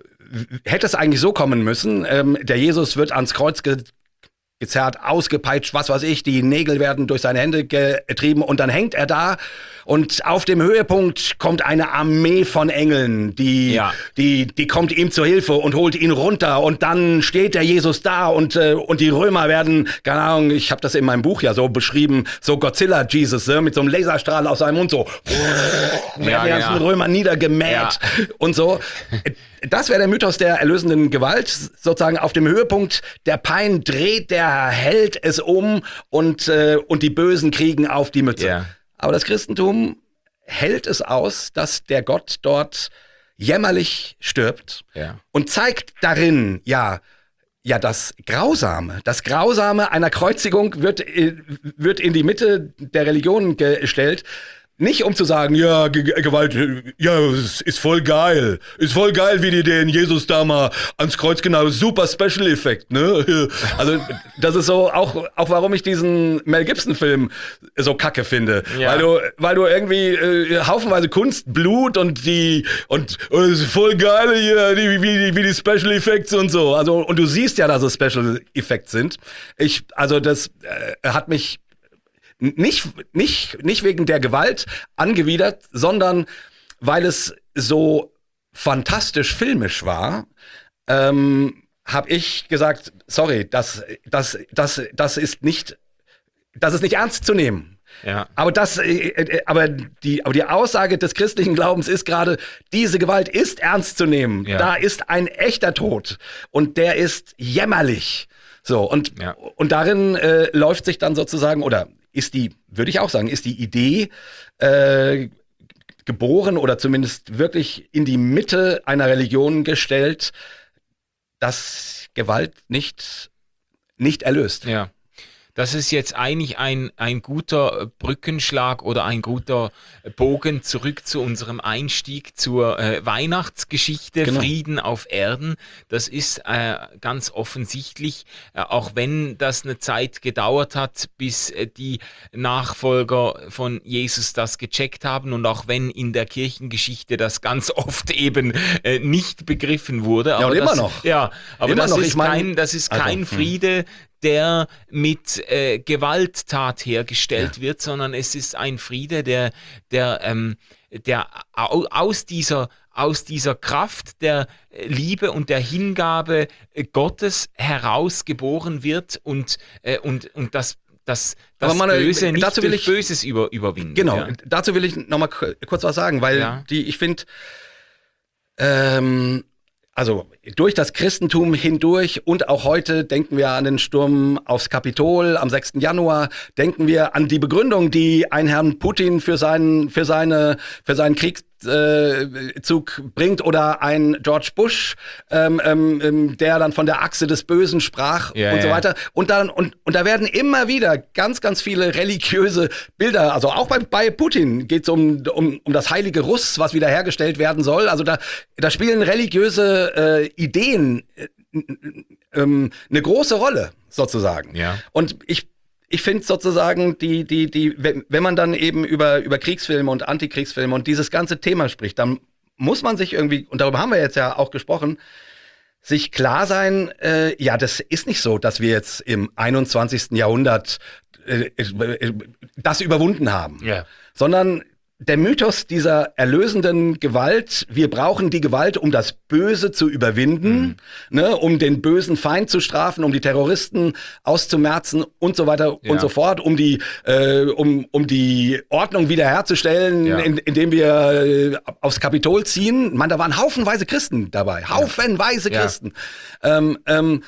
w- hätte es eigentlich so kommen müssen, ähm, der Jesus wird ans Kreuz ge gezerrt, ausgepeitscht, was weiß ich, die Nägel werden durch seine Hände getrieben und dann hängt er da und auf dem Höhepunkt kommt eine Armee von Engeln, die, Ja. die, die kommt ihm zur Hilfe und holt ihn runter und dann steht der Jesus da und, äh, und die Römer werden, keine Ahnung, ich habe das in meinem Buch ja so beschrieben, so Godzilla-Jesus, äh, mit so einem Laserstrahl aus seinem Mund so, werden Ja, die ganzen genau. Römer niedergemäht Ja. und so. Das wäre der Mythos der erlösenden Gewalt, sozusagen auf dem Höhepunkt der Pein dreht der Held es um und, äh, und die Bösen kriegen auf die Mütze. Ja. Aber das Christentum hält es aus, dass der Gott dort jämmerlich stirbt Ja. und zeigt darin, ja, ja, das Grausame, das Grausame einer Kreuzigung wird, äh, wird in die Mitte der Religion gestellt. nicht um zu sagen, ja, Ge Gewalt, ja, ist, ist voll geil. Ist voll geil, wie die den Jesus da mal ans Kreuz genau, super Special Effekt, ne? Also, das ist so auch, auch warum ich diesen Mel Gibson-Film so kacke finde. Ja. Weil du, weil du irgendwie äh, haufenweise Kunst, Blut und die, und oh, das ist voll geil hier, die, wie, wie, wie die Special Effects und so. Also, und du siehst ja, dass es Special Effects sind. Ich, also, das äh, hat mich Nicht, nicht, nicht wegen der Gewalt angewidert, sondern weil es so fantastisch filmisch war, ähm, habe ich gesagt, sorry, das, das, das, das ist nicht, das ist nicht ernst zu nehmen. Ja. Aber das, äh, aber die, aber die Aussage des christlichen Glaubens ist gerade, diese Gewalt ist ernst zu nehmen. Ja. Da ist ein echter Tod und der ist jämmerlich. So, und, Ja. und darin äh, läuft sich dann sozusagen, oder ist die, würde ich auch sagen, ist die Idee äh, geboren oder zumindest wirklich in die Mitte einer Religion gestellt, dass Gewalt nicht, nicht erlöst. Ja. Das ist jetzt eigentlich ein, ein guter Brückenschlag oder ein guter Bogen zurück zu unserem Einstieg zur äh, Weihnachtsgeschichte, Genau. Frieden auf Erden. Das ist äh, ganz offensichtlich, äh, auch wenn das eine Zeit gedauert hat, bis äh, die Nachfolger von Jesus das gecheckt haben und auch wenn in der Kirchengeschichte das ganz oft eben äh, nicht begriffen wurde. Aber und immer das, noch. Ja, aber Immer das, noch. Ist Ich mein- kein, das ist Also, kein hm. Friede, der mit äh, Gewalttat hergestellt ja. wird, sondern es ist ein Friede, der, der, ähm, der au, aus, dieser, aus dieser Kraft der Liebe und der Hingabe Gottes herausgeboren wird und, äh, und, und das, das, das Aber man, Böse nicht dazu will durch ich- Böses über, überwinden. Genau, Ja. dazu will ich noch mal k- kurz was sagen, weil Ja. die, ich finde, ähm, also durch das Christentum hindurch und auch heute denken wir an den Sturm aufs Kapitol am sechsten Januar, denken wir an die Begründung, die ein Herrn Putin für seinen, für seine, für seinen Kriegszug äh, bringt oder ein George Bush, ähm, ähm, der dann von der Achse des Bösen sprach Ja, und so ja. weiter. Und dann, und, und da werden immer wieder ganz, ganz viele religiöse Bilder, also auch bei, bei Putin geht es um, um, um das heilige Russ, was wiederhergestellt werden soll. Also da, da spielen religiöse äh, Ideen äh, ähm, eine große Rolle, sozusagen. Ja. Und ich Ich finde sozusagen, die, die, die, wenn wenn man dann eben über, über Kriegsfilme und Antikriegsfilme und dieses ganze Thema spricht, dann muss man sich irgendwie, und darüber haben wir jetzt ja auch gesprochen, sich klar sein, äh, ja, das ist nicht so, dass wir jetzt im einundzwanzigsten Jahrhundert äh, äh, das überwunden haben, Ja. sondern der Mythos dieser erlösenden Gewalt, wir brauchen die Gewalt, um das Böse zu überwinden, Mhm. ne, um den bösen Feind zu strafen, um die Terroristen auszumerzen und so weiter Ja. und so fort, um die, äh, um, um die Ordnung wiederherzustellen, Ja. in, indem wir äh, aufs Kapitol ziehen. Man, da waren haufenweise Christen dabei, haufenweise Ja. Christen. Ähm, ähm,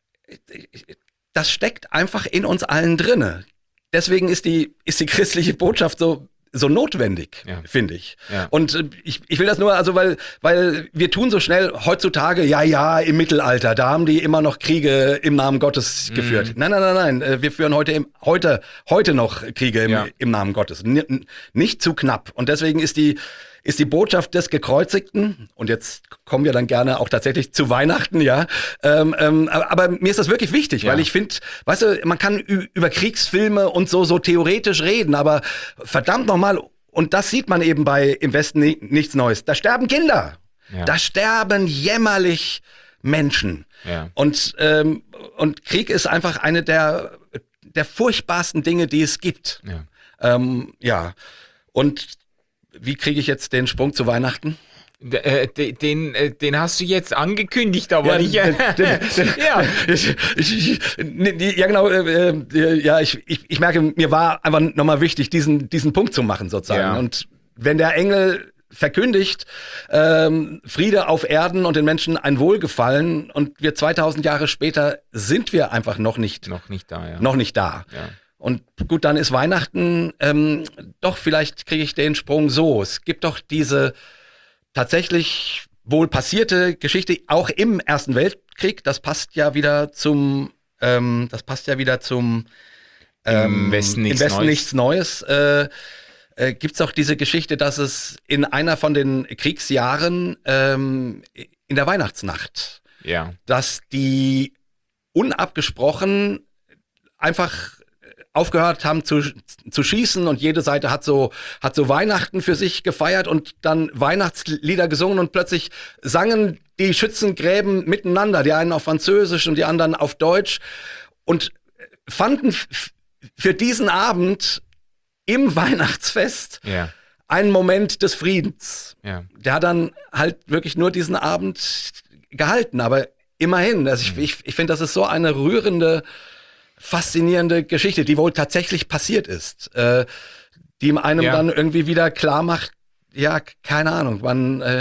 das steckt einfach in uns allen drinne. Deswegen ist die, ist die christliche Botschaft so so notwendig, Ja. finde ich. Ja. Und äh, ich, ich will das nur, also weil, weil wir tun so schnell heutzutage, ja, ja, im Mittelalter, da haben die immer noch Kriege im Namen Gottes geführt. Nein, nein, nein, nein, äh, wir führen heute, im, heute, heute noch Kriege im, Ja. im Namen Gottes. N n- nicht zu knapp. Und deswegen ist die, ist die Botschaft des Gekreuzigten, und jetzt kommen wir dann gerne auch tatsächlich zu Weihnachten, ja, ähm, ähm, aber, aber mir ist das wirklich wichtig, Ja. weil ich finde, weißt du, man kann ü- über Kriegsfilme und so, so theoretisch reden, aber verdammt nochmal, und das sieht man eben bei Im Westen ni- nichts Neues, da sterben Kinder, Ja. da sterben jämmerlich Menschen. Ja. Und, ähm, und Krieg ist einfach eine der, der furchtbarsten Dinge, die es gibt. Ja. Ähm, ja, und wie kriege ich jetzt den Sprung zu Weihnachten? D äh, de- den, äh, den hast du jetzt angekündigt, aber Ja, nicht. den- den- den- ja. Ich, ich, ich, nee, ja, genau. Äh, äh, ja, ich, ich, ich merke, mir war einfach nochmal wichtig, diesen, diesen Punkt zu machen, sozusagen. Ja. Und wenn der Engel verkündigt, ähm, Friede auf Erden und den Menschen ein Wohlgefallen, und wir zweitausend Jahre später sind wir einfach noch nicht, Noch nicht da, ja. noch nicht da. Ja. Und gut, dann ist Weihnachten, ähm, doch, vielleicht kriege ich den Sprung so. Es gibt doch diese tatsächlich wohl passierte Geschichte, auch im Ersten Weltkrieg. Das passt ja wieder zum, ähm, das passt ja wieder zum Im Westen nichts im Westen Neues. nichts Neues. Äh, äh, gibt es auch diese Geschichte, dass es in einer von den Kriegsjahren ähm, in der Weihnachtsnacht, Ja. dass die unabgesprochen einfach aufgehört haben zu, zu schießen und jede Seite hat so, hat so Weihnachten für sich gefeiert und dann Weihnachtslieder gesungen und plötzlich sangen die Schützengräben miteinander, die einen auf Französisch und die anderen auf Deutsch und fanden f- für diesen Abend im Weihnachtsfest Ja. einen Moment des Friedens. Ja. Der hat dann halt wirklich nur diesen Abend gehalten, aber immerhin, also ich, ich, ich finde, das ist so eine rührende, faszinierende Geschichte, die wohl tatsächlich passiert ist, äh, die einem Ja. dann irgendwie wieder klar macht, ja, keine Ahnung, man, äh,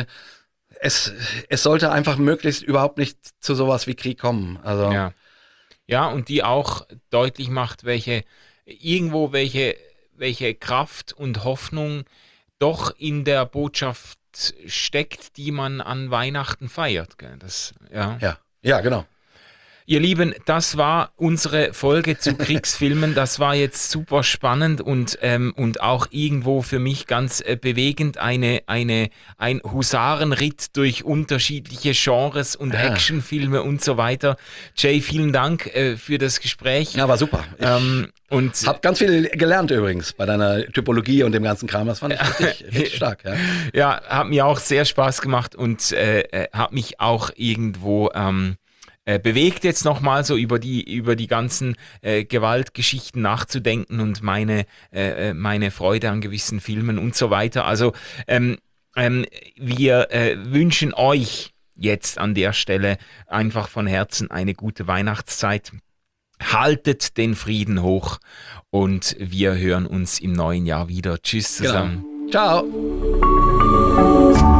es, es sollte einfach möglichst überhaupt nicht zu sowas wie Krieg kommen. Also, Ja. Ja, und die auch deutlich macht, welche, irgendwo welche, welche Kraft und Hoffnung doch in der Botschaft steckt, die man an Weihnachten feiert. Gell? Das, ja. ja, ja, genau. Ihr Lieben, das war unsere Folge zu Kriegsfilmen. Das war jetzt super spannend und, ähm, und auch irgendwo für mich ganz äh, bewegend. Eine, eine, ein Husarenritt durch unterschiedliche Genres und Ja. Actionfilme und so weiter. Jay, vielen Dank äh, für das Gespräch. Ja, war super. Ich Ähm, und hab ganz viel gelernt übrigens bei deiner Typologie und dem ganzen Kram. Das fand ich richtig, richtig stark. Ja. ja, hat mir auch sehr Spaß gemacht und äh, äh, hat mich auch irgendwo ähm, äh, bewegt, jetzt nochmal so über die, über die ganzen äh, Gewaltgeschichten nachzudenken und meine, äh, äh, meine Freude an gewissen Filmen und so weiter. Also ähm, ähm, wir äh, wünschen euch jetzt an der Stelle einfach von Herzen eine gute Weihnachtszeit. Haltet den Frieden hoch und wir hören uns im neuen Jahr wieder. Tschüss zusammen. Genau. Ciao.